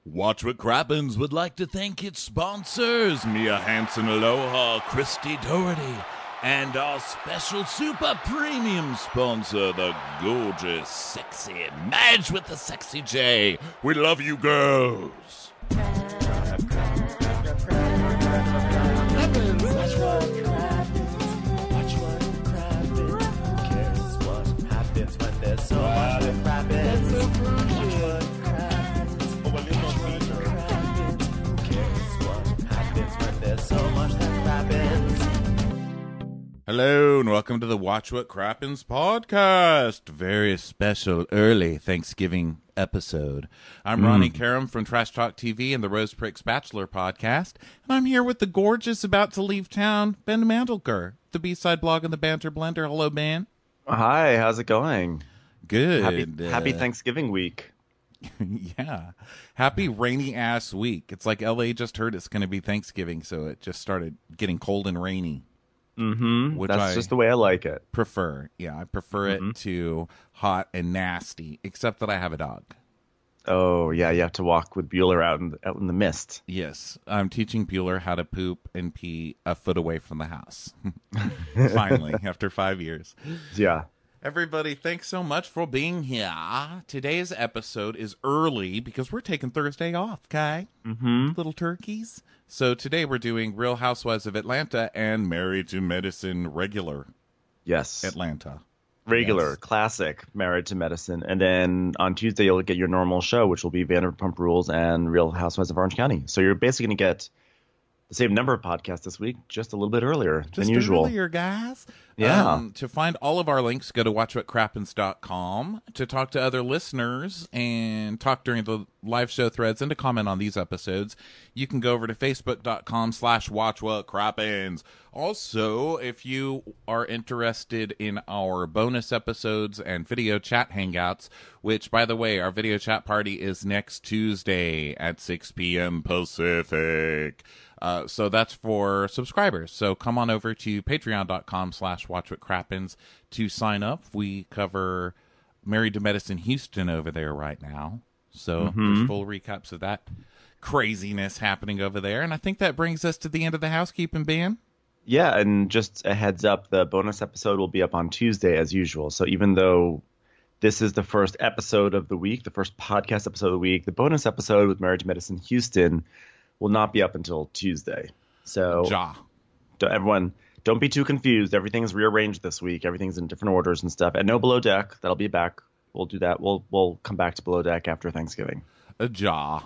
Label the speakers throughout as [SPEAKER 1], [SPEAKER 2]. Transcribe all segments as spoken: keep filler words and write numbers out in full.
[SPEAKER 1] Watch What Crappens would like to thank its sponsors, Mia Hansen Aloha, Christy Doherty, and our special super premium sponsor, the gorgeous, sexy Madge with the sexy J. We love you, girls. Hello and welcome to the Watch What Crappens podcast. Very special early Thanksgiving episode. I'm mm. Ronnie Karam from Trash Talk T V and the Rose Pricks Bachelor podcast, and I'm here with the gorgeous, about to leave town, Ben Mandelker, the B-Side blog and the Banter Blender. Hello, Ben.
[SPEAKER 2] Hi, how's it going?
[SPEAKER 1] Good.
[SPEAKER 2] Happy,
[SPEAKER 1] uh,
[SPEAKER 2] happy Thanksgiving week.
[SPEAKER 1] Yeah. Happy rainy ass week. It's like L A just heard it's going to be Thanksgiving, so it just started getting cold and rainy.
[SPEAKER 2] Mm-hmm.
[SPEAKER 1] Which
[SPEAKER 2] That's
[SPEAKER 1] I
[SPEAKER 2] just the way I like it.
[SPEAKER 1] Prefer. Yeah, I prefer mm-hmm. it to hot and nasty, except that I have a dog.
[SPEAKER 2] Oh, yeah, you have to walk with Bueller out in, out in the mist.
[SPEAKER 1] Yes, I'm teaching Bueller how to poop and pee a foot away from the house. Finally, after five years.
[SPEAKER 2] Yeah.
[SPEAKER 1] Everybody, thanks so much for being here. Today's episode is early because we're taking Thursday off, okay?
[SPEAKER 2] Mm-hmm.
[SPEAKER 1] Little turkeys. So today we're doing Real Housewives of Atlanta and Married to Medicine regular.
[SPEAKER 2] Yes.
[SPEAKER 1] Atlanta.
[SPEAKER 2] Regular,
[SPEAKER 1] yes.
[SPEAKER 2] Classic, Married to Medicine. And then on Tuesday you'll get your normal show, which will be Vanderpump Rules and Real Housewives of Orange County. So you're basically going to get the same number of podcasts this week, just a little bit earlier
[SPEAKER 1] just
[SPEAKER 2] than usual.
[SPEAKER 1] Just earlier, guys.
[SPEAKER 2] Yeah.
[SPEAKER 1] Um, to find all of our links, go to watch what crappens dot com to talk to other listeners and talk during the live show threads and to comment on these episodes. You can go over to facebook.com slash watchwhatcrappens. Also, if you are interested in our bonus episodes and video chat hangouts, which, by the way, our video chat party is next Tuesday at six p.m. Pacific. Uh, so that's for subscribers. So come on over to patreon.com slash watchwhatcrappens to sign up. We cover Married to Medicine Houston over there right now. So
[SPEAKER 2] mm-hmm.
[SPEAKER 1] there's full recaps of that craziness happening over there. And I think that brings us to the end of the housekeeping, Ben.
[SPEAKER 2] Yeah, and just a heads up, the bonus episode will be up on Tuesday as usual. So even though this is the first episode of the week, the first podcast episode of the week, the bonus episode with Married to Medicine Houston will not be up until Tuesday. So
[SPEAKER 1] ja.
[SPEAKER 2] don't, everyone, don't be too confused. Everything's rearranged this week. Everything's in different orders and stuff. And no Below Deck. That'll be back. We'll do that. We'll we'll come back to Below Deck after Thanksgiving.
[SPEAKER 1] A ja.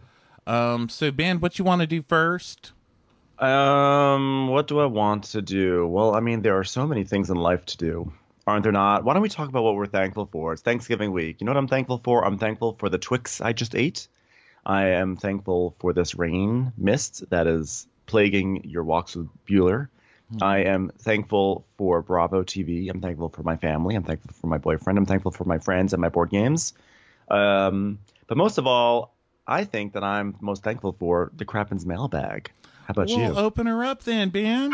[SPEAKER 1] Um. So, Ben, what you want to do first?
[SPEAKER 2] Um. What do I want to do? Well, I mean, there are so many things in life to do, aren't there not? Why don't we talk about what we're thankful for? It's Thanksgiving week. You know what I'm thankful for? I'm thankful for the Twix I just ate. I am thankful for this rain mist that is plaguing your walks with Bueller. Mm-hmm. I am thankful for Bravo T V. I'm thankful for my family. I'm thankful for my boyfriend. I'm thankful for my friends and my board games. Um, but most of all, I think that I'm most thankful for the Crappens mailbag. How about
[SPEAKER 1] well,
[SPEAKER 2] you?
[SPEAKER 1] Well, open her up then, Ben.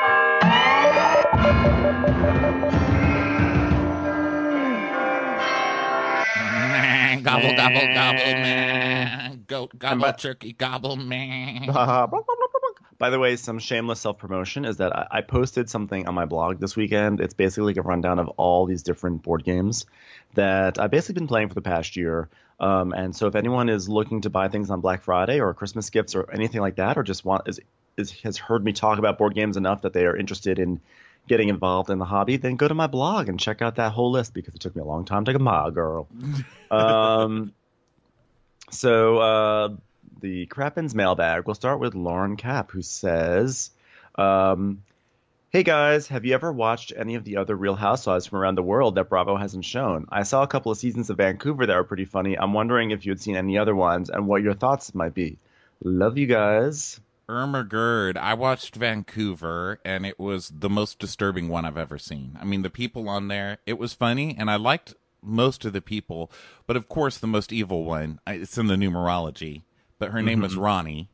[SPEAKER 1] Gobble, gobble, gobble, man. Goat, gobble,
[SPEAKER 2] by,
[SPEAKER 1] turkey, gobble, man.
[SPEAKER 2] Uh, by the way, some shameless self-promotion is that I, I posted something on my blog this weekend. It's basically like a rundown of all these different board games that I've basically been playing for the past year. Um, and so if anyone is looking to buy things on Black Friday or Christmas gifts or anything like that, or just want is, is has heard me talk about board games enough that they are interested in getting involved in the hobby, then go to my blog and check out that whole list because it took me a long time to get my girl. um, so uh, the Crappens mailbag. We'll start with Lauren Cap, who says, um, "Hey guys, have you ever watched any of the other Real Housewives from around the world that Bravo hasn't shown? I saw a couple of seasons of Vancouver that were pretty funny. I'm wondering if you had seen any other ones and what your thoughts might be. Love you guys."
[SPEAKER 1] Irma Gerd, I watched Vancouver, and it was the most disturbing one I've ever seen. I mean, the people on there, it was funny, and I liked most of the people, but of course the most evil one, it's in the numerology, but her mm-hmm. name is Ronnie.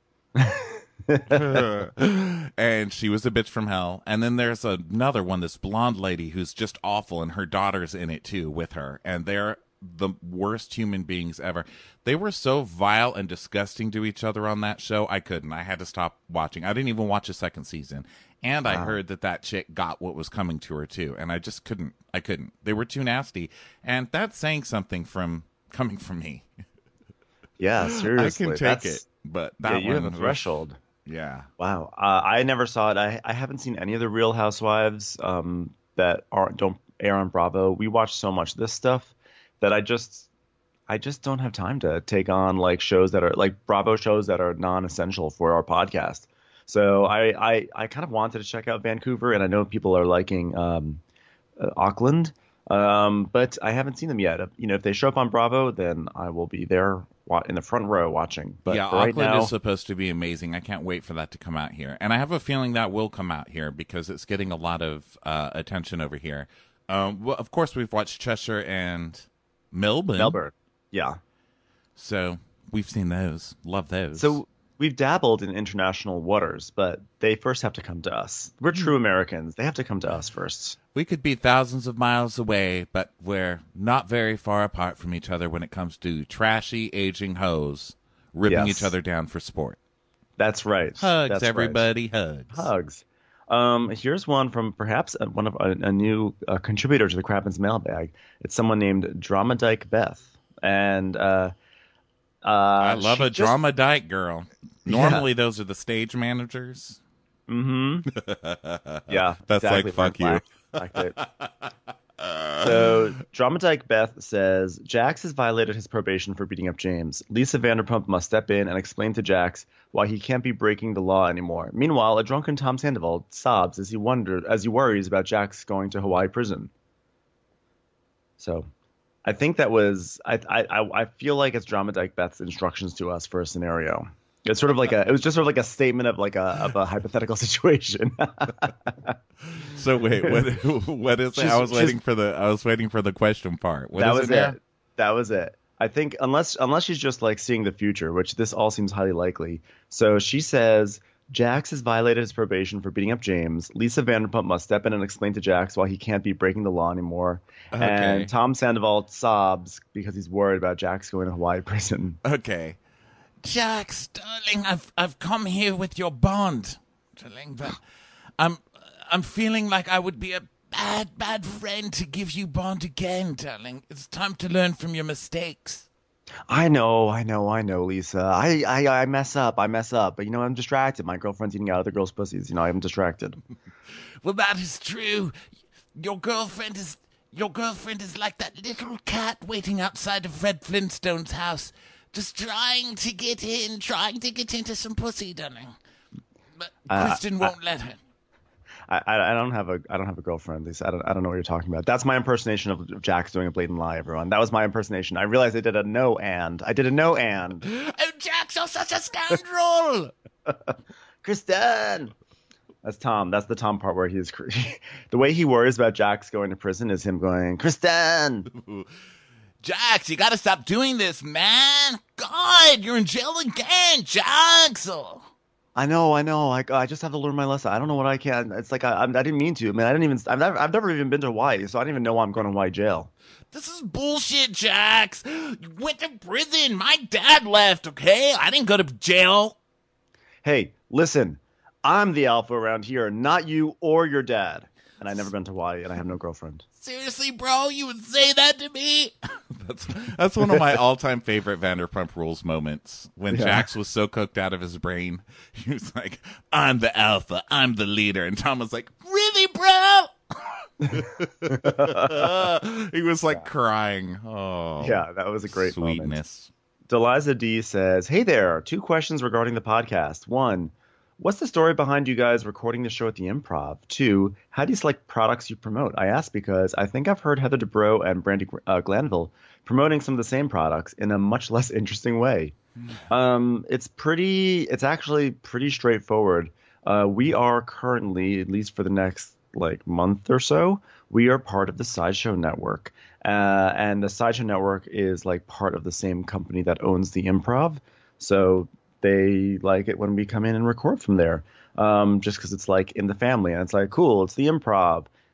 [SPEAKER 1] And she was a bitch from hell. And then there's another one, this blonde lady who's just awful, and her daughter's in it too with her, and they're the worst human beings ever. They were so vile and disgusting to each other on that show. I couldn't. I had to stop watching. I didn't even watch a second season. And I
[SPEAKER 2] Wow.
[SPEAKER 1] heard that that chick got what was coming to her too. And I just couldn't. I couldn't. They were too nasty. And that's saying something from coming from me.
[SPEAKER 2] Yeah, seriously.
[SPEAKER 1] I can take
[SPEAKER 2] That's,
[SPEAKER 1] it, but
[SPEAKER 2] yeah,
[SPEAKER 1] that
[SPEAKER 2] you have
[SPEAKER 1] one
[SPEAKER 2] a
[SPEAKER 1] was-
[SPEAKER 2] threshold.
[SPEAKER 1] Yeah.
[SPEAKER 2] Wow. Uh, I never saw it. I, I haven't seen any of the Real Housewives um, that aren't don't air on Bravo. We watch so much of this stuff that I just I just don't have time to take on like shows that are like Bravo shows that are non-essential for our podcast. So I I, I kind of wanted to check out Vancouver, and I know people are liking um, uh, Auckland, um, but I haven't seen them yet. You know, if they show up on Bravo, then I will be there wa- in the front row watching. But
[SPEAKER 1] yeah,
[SPEAKER 2] for right
[SPEAKER 1] Auckland
[SPEAKER 2] now,
[SPEAKER 1] is supposed to be amazing. I can't wait for that to come out here. And I have a feeling that will come out here because it's getting a lot of uh, attention over here. Um, well, of course, we've watched Cheshire and Melbourne.
[SPEAKER 2] Melbourne, yeah.
[SPEAKER 1] So we've seen those. Love those.
[SPEAKER 2] So we've dabbled in international waters, but they first have to come to us. We're true Americans. They have to come to us first.
[SPEAKER 1] we could be thousands of miles away, but we're not very far apart from each other when it comes to trashy, aging hoes ripping
[SPEAKER 2] Yes.
[SPEAKER 1] each other down for sport.
[SPEAKER 2] That's right.
[SPEAKER 1] Hugs,
[SPEAKER 2] That's right.
[SPEAKER 1] everybody, hugs.
[SPEAKER 2] Hugs. Um, here's one from perhaps a- one of a, a new uh, contributor to the Crappens mailbag. It's someone named Dramadike Beth, and uh, uh,
[SPEAKER 1] I love
[SPEAKER 2] she
[SPEAKER 1] a
[SPEAKER 2] just-
[SPEAKER 1] drama dyke girl. Normally, those are the stage managers.
[SPEAKER 2] Mm-hmm. Yeah,
[SPEAKER 1] That's
[SPEAKER 2] exactly,
[SPEAKER 1] like, fuck
[SPEAKER 2] Frank Black. Like that. So, Dramadike Beth says Jax has violated his probation for beating up James. Lisa Vanderpump must step in and explain to Jax why he can't be breaking the law anymore. Meanwhile, a drunken Tom Sandoval sobs as he wonders as he worries about Jax going to Hawaii prison. So, I think that was I I I I feel like it's Dramadike Beth's instructions to us for a scenario. It's sort of like a it was just sort of like a statement of like a of a hypothetical situation.
[SPEAKER 1] So wait, what? What is it?
[SPEAKER 2] She's-
[SPEAKER 1] I was
[SPEAKER 2] she's-
[SPEAKER 1] waiting for the. I was waiting for the question part. What
[SPEAKER 2] that
[SPEAKER 1] is
[SPEAKER 2] was
[SPEAKER 1] it? now?
[SPEAKER 2] it. That was it. I think unless unless she's just like seeing the future, which this all seems highly likely. So she says Jax has violated his probation for beating up James. Lisa Vanderpump must step in and explain to Jax why he can't be breaking the law anymore.
[SPEAKER 1] Okay.
[SPEAKER 2] And Tom Sandoval sobs because he's worried about Jax going to Hawaii prison.
[SPEAKER 1] Okay. Jax, darling, I've I've come here with your bond, darling, but I'm I'm feeling like I would be a bad bad friend to give you bond again, darling. It's time to learn from your mistakes.
[SPEAKER 2] I know, I know, I know, Lisa. I, I I mess up, I mess up. But you know, I'm distracted. My girlfriend's eating out other girls' pussies. You know, I'm distracted.
[SPEAKER 1] Well, that is true. Your girlfriend is your girlfriend is like that little cat waiting outside of Fred Flintstone's house, just trying to get in, trying to get into some pussy, darling. But
[SPEAKER 2] Uh,
[SPEAKER 1] Kristen won't let her.
[SPEAKER 2] I, I I don't have a I don't have a girlfriend, Lisa. I don't I don't know what you're talking about. That's my impersonation of Jax doing a blatant lie, everyone. That was my impersonation. I realized I did a no and. I did a no and.
[SPEAKER 1] Oh, Jax, you're such a scoundrel!
[SPEAKER 2] Kristen. That's Tom. That's the Tom part where he's the way he worries about Jax going to prison is him going, Kristen.
[SPEAKER 1] Jax, you gotta stop doing this, man! God, you're in jail again, Jax! Oh.
[SPEAKER 2] I know, I know. I, I just have to learn my lesson. I don't know what I can. It's like I, I, I didn't mean to. I mean, I didn't even. I've never, I've never even been to Hawaii, so I don't even know why I'm going to Hawaii jail.
[SPEAKER 1] This is bullshit, Jax! You went to prison! My dad left, okay? I didn't go to jail!
[SPEAKER 2] Hey, listen. I'm the alpha around here, not you or your dad. And I've never been to Hawaii, and I have no girlfriend.
[SPEAKER 1] Seriously, bro, you would say that to me? that's that's one of my all-time favorite Vanderpump Rules moments. When
[SPEAKER 2] Yeah.
[SPEAKER 1] Jax was so cooked out of his brain, he was like, I'm the alpha, I'm the leader. And Tom was like, really, bro? He was like crying. Oh,
[SPEAKER 2] Yeah, that was a great moment.
[SPEAKER 1] sweetness.
[SPEAKER 2] Deliza D says, hey there, two questions regarding the podcast. One, what's the story behind you guys recording the show at the Improv? Two, how do you select products you promote? I ask because I think I've heard Heather Dubrow and Brandy uh, Glanville promoting some of the same products in a much less interesting way. Um, it's pretty, it's actually pretty straightforward. Uh, we are currently, at least for the next like month or so, we are part of the Sideshow Network. Uh, and the Sideshow Network is like part of the same company that owns the Improv. So they like it when we come in and record from there, um, just because it's like in the family. And it's like, cool, it's the Improv.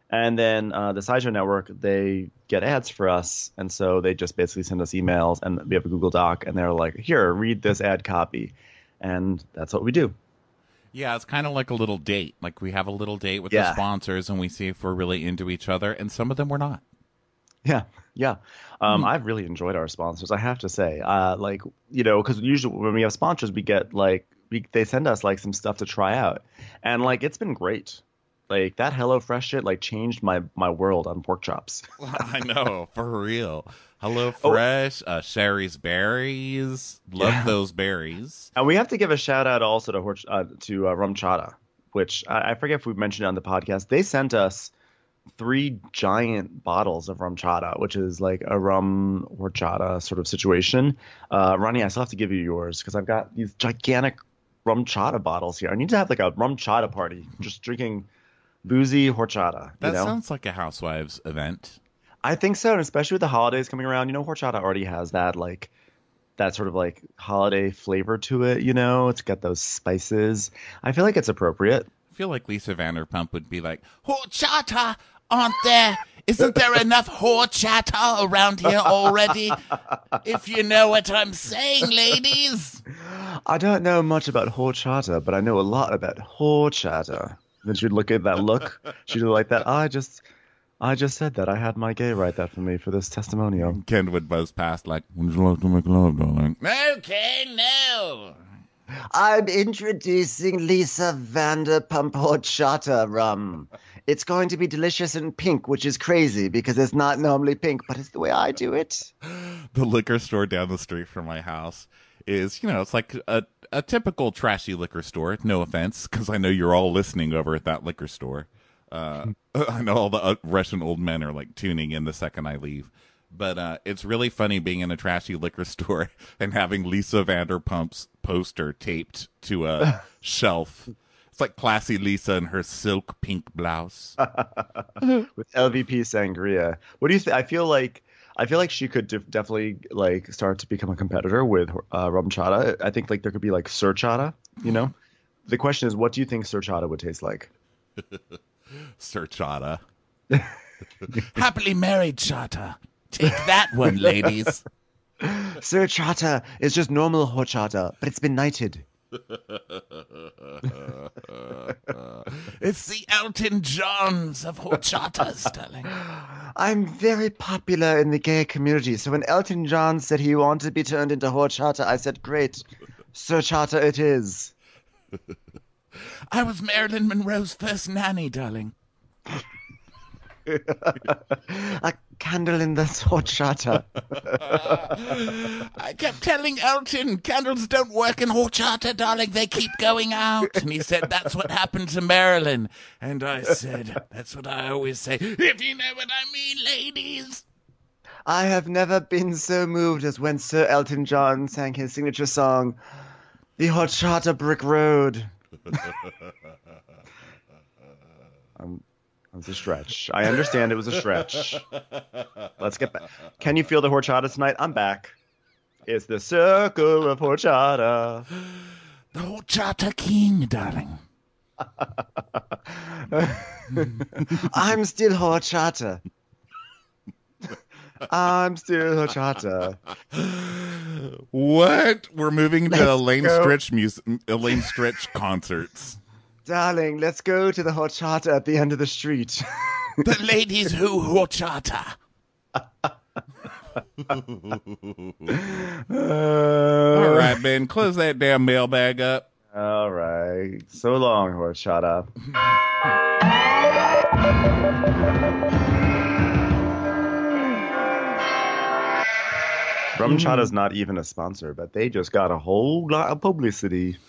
[SPEAKER 2] And then uh, the Sideshow Network, they get ads for us, and so they just basically send us emails, and we have a Google Doc, and they're like, "Here, read this ad copy," and that's what we do.
[SPEAKER 1] Yeah, it's kind of like a little date. Like we have a little date with
[SPEAKER 2] Yeah.
[SPEAKER 1] the sponsors, and we see if we're really into each other, and some of them we're not.
[SPEAKER 2] Yeah, yeah. Um, I've really enjoyed our sponsors, I have to say. Uh, like, you know, because usually when we have sponsors, we get like we, they send us like some stuff to try out, and like it's been great. Like that HelloFresh shit like changed my my world on pork chops.
[SPEAKER 1] I know, for real. Hello Fresh, uh, Sherry's Berries. Love
[SPEAKER 2] Yeah.
[SPEAKER 1] those berries.
[SPEAKER 2] And we have to give a shout out also to Hor- uh, to uh, Rum Chata, which I, I forget if we mentioned it on the podcast. They sent us three giant bottles of rum chata, which is like a rum horchata sort of situation. Uh, Ronnie, I still have to give you yours because I've got these gigantic rum chata bottles here. I need to have like a rum chata party, just drinking boozy horchata.
[SPEAKER 1] That
[SPEAKER 2] you know?
[SPEAKER 1] sounds like a Housewives event.
[SPEAKER 2] I think so, and especially with the holidays coming around. You know, horchata already has that like that sort of like holiday flavor to it. You know, it's got those spices. I feel like it's appropriate.
[SPEAKER 1] I feel like Lisa Vanderpump would be like, horchata, aren't there? Isn't there enough horchata around here already? If you know what I'm saying, ladies.
[SPEAKER 2] I don't know much about horchata, but I know a lot about horchata. Then she'd look at that look. She'd be like that. I just, I just said that. I had my gay write that for me for this testimonial.
[SPEAKER 1] Ken would buzz past like, would you like to make love, darling? Okay, no.
[SPEAKER 2] I'm introducing Lisa Vanderpump horchata rum. It's going to be delicious in pink, which is crazy because it's not normally pink, but it's the way I do it.
[SPEAKER 1] The liquor store down the street from my house is, you know, it's like a, a typical trashy liquor store. No offense, because I know you're all listening over at that liquor store. Uh, I know all the uh, Russian old men are like tuning in the second I leave. But uh, it's really funny being in a trashy liquor store and having Lisa Vanderpump's poster taped to a shelf. It's like classy Lisa in her silk pink blouse.
[SPEAKER 2] With L V P sangria. What do you think? I feel like I feel like she could def- definitely like start to become a competitor with uh, rum chata. I think like there could be like Sir Chata. You know, the question is, what do you think Sir Chata would taste like?
[SPEAKER 1] Sir Chata. Happily married Chata. Take that one, ladies.
[SPEAKER 2] Sir Chata is just normal horchata, but it's been knighted.
[SPEAKER 1] It's the Elton Johns of horchatas, darling.
[SPEAKER 2] I'm very popular in the gay community, so when Elton John said he wanted to be turned into horchata, I said, great, Sir Chata it is.
[SPEAKER 1] I was Marilyn Monroe's first nanny, darling.
[SPEAKER 2] A candle in the horchata.
[SPEAKER 1] I kept telling Elton, candles don't work in horchata, darling. They keep going out. And he said, that's what happened to Marilyn. And I said, that's what I always say. If you know what I mean, ladies.
[SPEAKER 2] I have never been so moved as when Sir Elton John sang his signature song, The Horchata Brick Road. um, it was a stretch. I understand it was a stretch. Let's get back. Can you feel the horchata tonight? I'm back. It's the circle of horchata.
[SPEAKER 1] The horchata king, darling.
[SPEAKER 2] I'm still horchata. I'm still horchata.
[SPEAKER 1] What? We're moving to
[SPEAKER 2] Let's
[SPEAKER 1] Elaine
[SPEAKER 2] go.
[SPEAKER 1] Stritch mus- Elaine Stritch concerts.
[SPEAKER 2] Darling, let's go to the horchata at the end of the street.
[SPEAKER 1] The ladies who horchata. All right, Ben, close that damn mailbag up.
[SPEAKER 2] All right. So long, horchata. Rum Chata's not even a sponsor, but they just got a whole lot of publicity.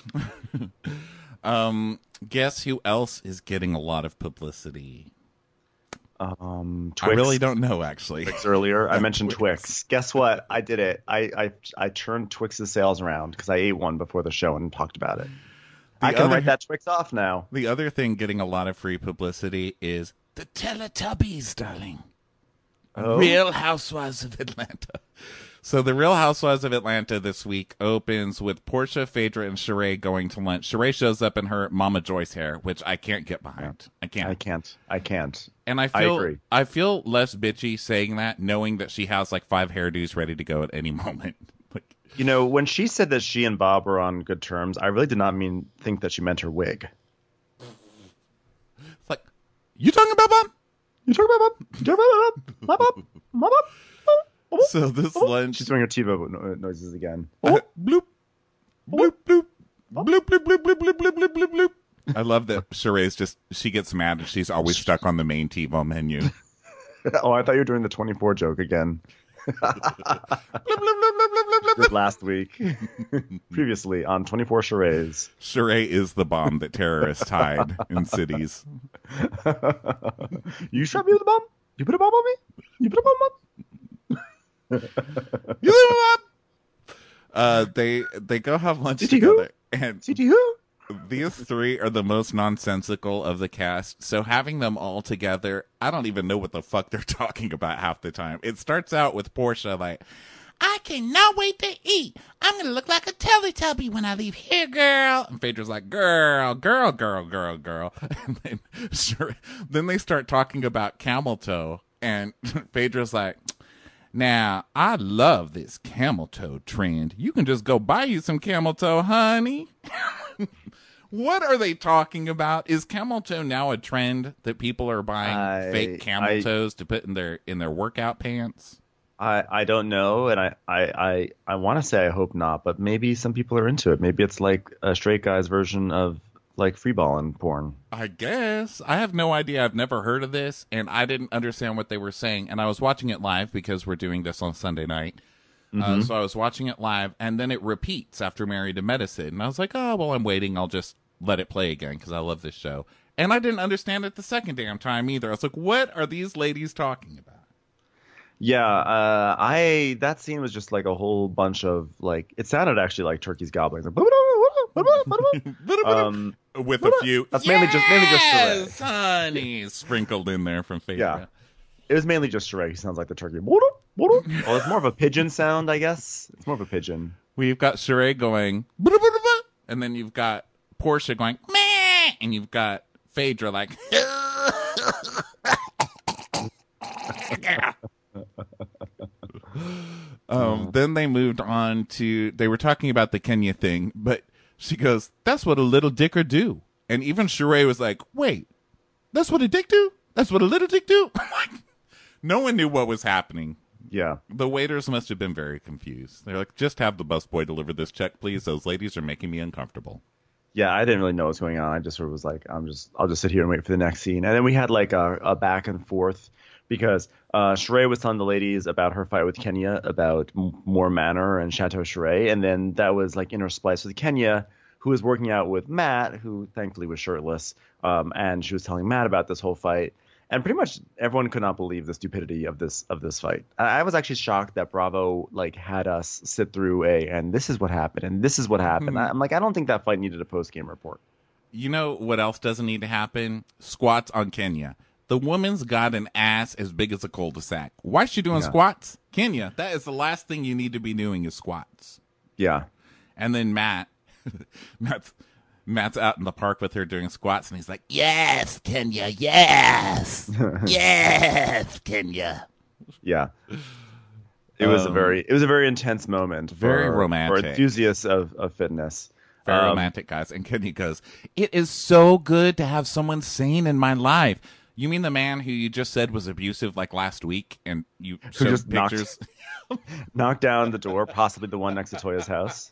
[SPEAKER 1] Um, guess who else is getting a lot of publicity?
[SPEAKER 2] Um,
[SPEAKER 1] I
[SPEAKER 2] Twix.
[SPEAKER 1] really don't know, actually.
[SPEAKER 2] Twix earlier. I mentioned Twix. Guess what? I did it. I I, I turned Twix's sales around because I ate one before the show and talked about it. I can
[SPEAKER 1] other-
[SPEAKER 2] write that Twix off now.
[SPEAKER 1] The other thing getting a lot of free publicity is the Teletubbies, darling.
[SPEAKER 2] Oh.
[SPEAKER 1] Real Housewives of Atlanta. So the Real Housewives of Atlanta this week opens with Portia, Phaedra, and Sheree going to lunch. Sheree shows up in her Mama Joyce hair, which I can't get behind. I can't.
[SPEAKER 2] I can't. I can't.
[SPEAKER 1] And I feel
[SPEAKER 2] I agree.
[SPEAKER 1] I feel less bitchy saying that, knowing that she has like five hairdos ready to go at any moment. Like,
[SPEAKER 2] you know, when she said that she and Bob were on good terms, I really did not mean think that she meant her wig.
[SPEAKER 1] It's like, you talking about Bob?
[SPEAKER 2] You talking about Bob? You talking about Bob? Bob? Bob? Bob? Bob?
[SPEAKER 1] So this lunch,
[SPEAKER 2] she's doing her TiVo noises again.
[SPEAKER 1] Uh, bloop, bloop, bloop, bloop, bloop, bloop, bloop, bloop, bloop, bloop, bloop, bloop. I love that Sheree's just, she gets mad and she's always stuck on the main TiVo menu.
[SPEAKER 2] Oh, I thought you were doing the twenty-four joke again. Did last week. Previously on twenty-four Charades.
[SPEAKER 1] Sheree is the bomb that terrorists hide in cities.
[SPEAKER 2] You shot me with a bomb? You put a bomb on me? You put a bomb on me?
[SPEAKER 1] You little bomb! Uh, they they go have lunch
[SPEAKER 2] C T
[SPEAKER 1] together,
[SPEAKER 2] who?
[SPEAKER 1] and
[SPEAKER 2] C T who?
[SPEAKER 1] these three are the most nonsensical of the cast. So having them all together, I don't even know what the fuck they're talking about half the time. It starts out with Portia like, I cannot wait to eat. I'm going to look like a Teletubby when I leave here, girl. And Phaedra's like, girl, girl, girl, girl, girl. And then, sure, then they start talking about camel toe. And Phaedra's like, now, I love this camel toe trend. You can just go buy you some camel toe, honey. What are they talking about? Is camel toe now a trend that people are buying
[SPEAKER 2] I,
[SPEAKER 1] fake camel
[SPEAKER 2] I,
[SPEAKER 1] toes to put in their in their workout pants?
[SPEAKER 2] I, I don't know, and I I, I, I want to say I hope not, but maybe some people are into it. Maybe it's like a straight guy's version of like freeballing porn.
[SPEAKER 1] I guess. I have no idea. I've never heard of this, and I didn't understand what they were saying. And I was watching it live because we're doing this on Sunday night. Mm-hmm. Uh, so I was watching it live, and then it repeats after Married to Medicine. And I was like, oh, well, I'm waiting. I'll just let it play again because I love this show. And I didn't understand it the second damn time either. I was like, what are these ladies talking about?
[SPEAKER 2] Yeah, uh, I that scene was just like a whole bunch of like it sounded actually like turkeys gobbling. Like, um,
[SPEAKER 1] with a few.
[SPEAKER 2] That's mainly just mainly just Sheree.
[SPEAKER 1] Honey, sprinkled in there from Phaedra.
[SPEAKER 2] Yeah, it was mainly just Sheree. He sounds like the turkey. Well, it's more of a pigeon sound, I guess. It's more of a pigeon.
[SPEAKER 1] We've got Sheree going, and then you've got Portia going, meh, and you've got Phaedra like. um, then they moved on to, they were talking about the Kenya thing, but she goes, that's what a little dicker do. And even Sheree was like, wait, that's what a dick do? That's what a little dick do? No one knew what was happening.
[SPEAKER 2] Yeah.
[SPEAKER 1] The waiters must have been very confused. They're like, just have the busboy deliver this check, please. Those ladies are making me uncomfortable.
[SPEAKER 2] Yeah, I didn't really know what's going on. I just sort of was like, I'm just, I'll just sit here and wait for the next scene. And then we had like a, a back and forth because uh, Sheree was telling the ladies about her fight with Kenya about M- Moore Manor and Chateau Sheree. And then that was like interspliced with Kenya, who was working out with Matt, who thankfully was shirtless. Um, and she was telling Matt about this whole fight. And pretty much everyone could not believe the stupidity of this of this fight. I, I was actually shocked that Bravo like had us sit through a and this is what happened and this is what happened. Mm-hmm. I, I'm like, I don't think that fight needed a post game report.
[SPEAKER 1] You know what else doesn't need to happen? Squats on Kenya. The woman's got an ass as big as a cul-de-sac. Why is she doing yeah. squats? Kenya, that is the last thing you need to be doing is squats.
[SPEAKER 2] Yeah.
[SPEAKER 1] And then Matt, Matt's. Matt's out in the park with her doing squats, and he's like, yes, Kenya, yes, yes, Kenya.
[SPEAKER 2] Yeah. It was um, a very it was a very intense moment for,
[SPEAKER 1] very romantic.
[SPEAKER 2] for enthusiasts of, of fitness.
[SPEAKER 1] Very um, romantic, guys. And Kenya goes, it is so good to have someone sane in my life. You mean the man who you just said was abusive like last week, and you
[SPEAKER 2] who
[SPEAKER 1] showed
[SPEAKER 2] just
[SPEAKER 1] pictures?
[SPEAKER 2] Knocked, knocked down the door, possibly the one next to Toya's house.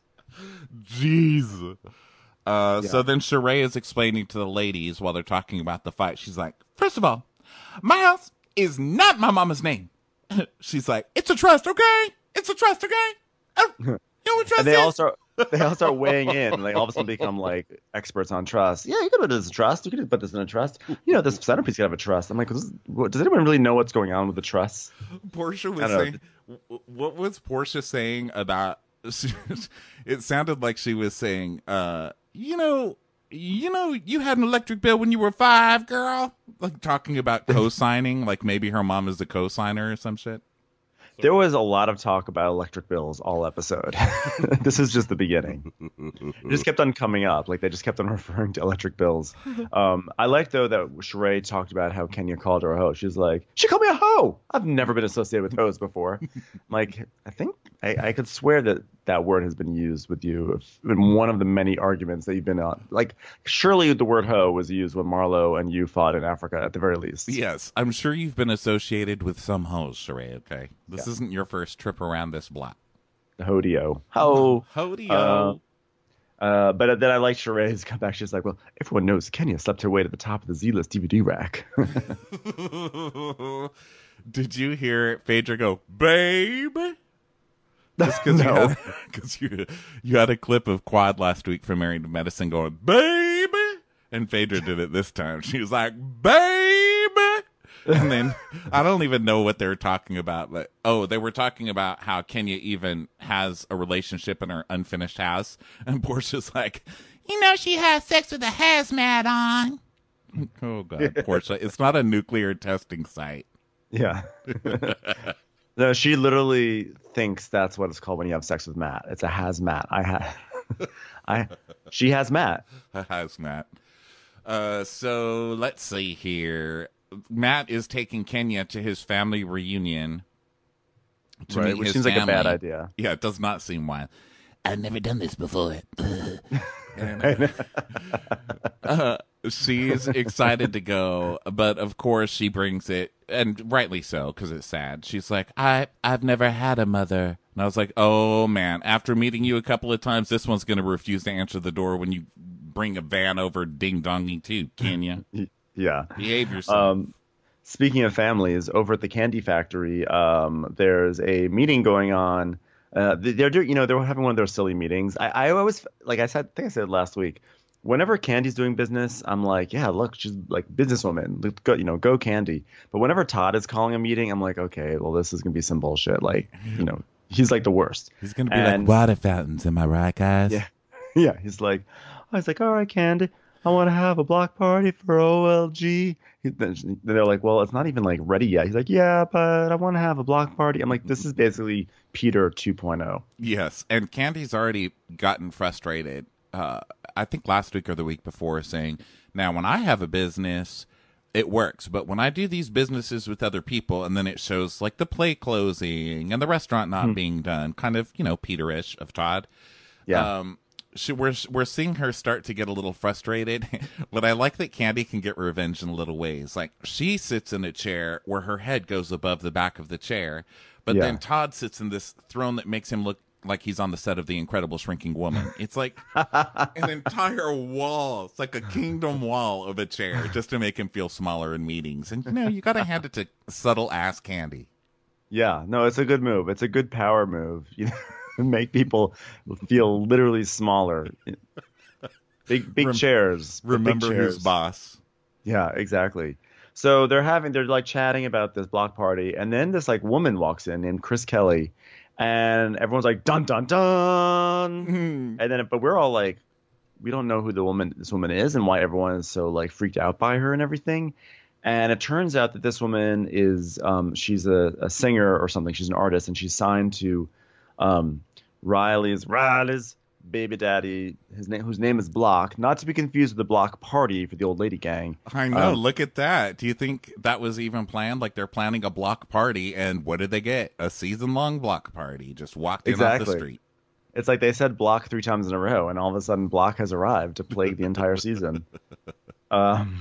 [SPEAKER 1] Jeez. Uh,
[SPEAKER 2] yeah.
[SPEAKER 1] So then Sheree is explaining to the ladies while they're talking about the fight. She's like, first of all, my house is not my mama's name. She's like, it's a trust, okay? It's a trust, okay? Oh, you know what trust
[SPEAKER 2] and they
[SPEAKER 1] is?
[SPEAKER 2] all start they all start weighing in, and they all of a sudden become like experts on trust. Yeah, you could put this as a trust. You could put this in a trust. You know, this centerpiece could have a trust. I'm like, does anyone really know what's going on with the trusts?
[SPEAKER 1] Portia was saying, know. What was Portia saying about? It sounded like she was saying, uh, you know, you know, you had an electric bill when you were five, girl. Like talking about co-signing, like maybe her mom is the co-signer or some shit.
[SPEAKER 2] There was a lot of talk about electric bills all episode. This is just the beginning. It just kept on coming up. Like, they just kept on referring to electric bills. Um, I like, though, that Sheree talked about how Kenya called her a hoe. She's like, she called me a hoe. I've never been associated with hoes before. Like, I think I, I could swear that that word has been used with you in one of the many arguments that you've been on. Like, surely the word hoe was used when Marlo and you fought in Africa, at the very least.
[SPEAKER 1] Yes, I'm sure you've been associated with some hoes, Sheree, okay? This
[SPEAKER 2] Yeah.
[SPEAKER 1] isn't your first trip around this block.
[SPEAKER 2] The Hodio. Ho.
[SPEAKER 1] Hodio.
[SPEAKER 2] Uh, uh, but then I like Sheree's comeback. She's like, well, everyone knows Kenya slept her way to the top of the Z-List D V D rack.
[SPEAKER 1] Did you hear Phaedra go, babe? Just because
[SPEAKER 2] No.
[SPEAKER 1] you, had- 'cause you, you had a clip of Quad last week from Married to Medicine going, babe? And Phaedra did it this time. She was like, babe? And then I don't even know what they were talking about. But, oh, they were talking about how Kenya even has a relationship in her unfinished house. And Portia's like, you know, she has sex with a hazmat on. Oh, God, Portia. It's not a nuclear testing site.
[SPEAKER 2] Yeah. No, she literally thinks that's what it's called when you have sex with Matt. It's a hazmat. I ha- I she has Matt.
[SPEAKER 1] A hazmat. Uh, so let's see here. Matt is taking Kenya to his family reunion. To
[SPEAKER 2] Right,
[SPEAKER 1] meet
[SPEAKER 2] which
[SPEAKER 1] his
[SPEAKER 2] seems like a
[SPEAKER 1] family.
[SPEAKER 2] bad idea.
[SPEAKER 1] Yeah, it does not seem wild. I've never done this before. And, uh, she's excited to go, but of course she brings it, and rightly so, because it's sad. She's like, I, I've never had a mother. And I was like, oh, man, after meeting you a couple of times, this one's going to refuse to answer the door when you bring a van over ding-dongy too, Kenya.
[SPEAKER 2] Yeah.
[SPEAKER 1] Behave yourself.
[SPEAKER 2] Um, speaking of families, over at the Candy Factory, um, there's a meeting going on. Uh, they're doing, you know, they're having one of their silly meetings. I, I always, like I said, I think I said last week, whenever Candy's doing business, I'm like, yeah, look, she's like businesswoman, Look, go, you know, go Candy. But whenever Todd is calling a meeting, I'm like, okay, well, this is gonna be some bullshit. Like, you know, he's like the worst.
[SPEAKER 1] He's going to be
[SPEAKER 2] and-
[SPEAKER 1] like, water fountains, am I right, guys?
[SPEAKER 2] Yeah. Yeah, he's like, I was like, all right, Candy, I want to have a block party for O L G. He- then They're like, well, it's not even like ready yet. He's like, yeah, but I want to have a block party. I'm like, this is basically Peter two point oh.
[SPEAKER 1] Yes, and Candy's already gotten frustrated. Uh, I think last week or the week before, saying, "Now, when I have a business, it works, but when I do these businesses with other people, and then it shows like the play closing and the restaurant not being done, kind of, you know, Peterish of Todd."
[SPEAKER 2] Yeah.
[SPEAKER 1] Um, she, we're we're seeing her start to get a little frustrated, but I like that Candy can get revenge in little ways. Like, she sits in a chair where her head goes above the back of the chair, but
[SPEAKER 2] Yeah.
[SPEAKER 1] then Todd sits in this throne that makes him look like he's on the set of The Incredible Shrinking Woman. It's like an entire wall. It's like a kingdom wall of a chair just to make him feel smaller in meetings. And, you know, you got to hand it to subtle ass Candy.
[SPEAKER 2] Yeah, no, it's a good move. It's a good power move. You know, make people feel literally smaller. Big big
[SPEAKER 1] Rem-
[SPEAKER 2] chairs. but big
[SPEAKER 1] Remember
[SPEAKER 2] chairs.
[SPEAKER 1] who's boss.
[SPEAKER 2] Yeah, exactly. So they're having they're like chatting about this block party, and then this like woman walks in named Chris Kelly, and everyone's like dun dun dun, and then but we're all like, we don't know who the woman this woman is and why everyone is so like freaked out by her and everything. And it turns out that this woman is um, she's a, a singer or something. She's an artist, and she's signed to um, Riley's Riley's baby daddy, his name whose name is Block, not to be confused with the Block Party for the old lady gang.
[SPEAKER 1] I know.
[SPEAKER 2] Um,
[SPEAKER 1] Look at that. Do you think that was even planned? Like, they're planning a block party, and what did they get? A season-long block party. Just walked in off the
[SPEAKER 2] Exactly.
[SPEAKER 1] street.
[SPEAKER 2] It's like they said Block three times in a row, and all of a sudden Block has arrived to plague the entire season. Um,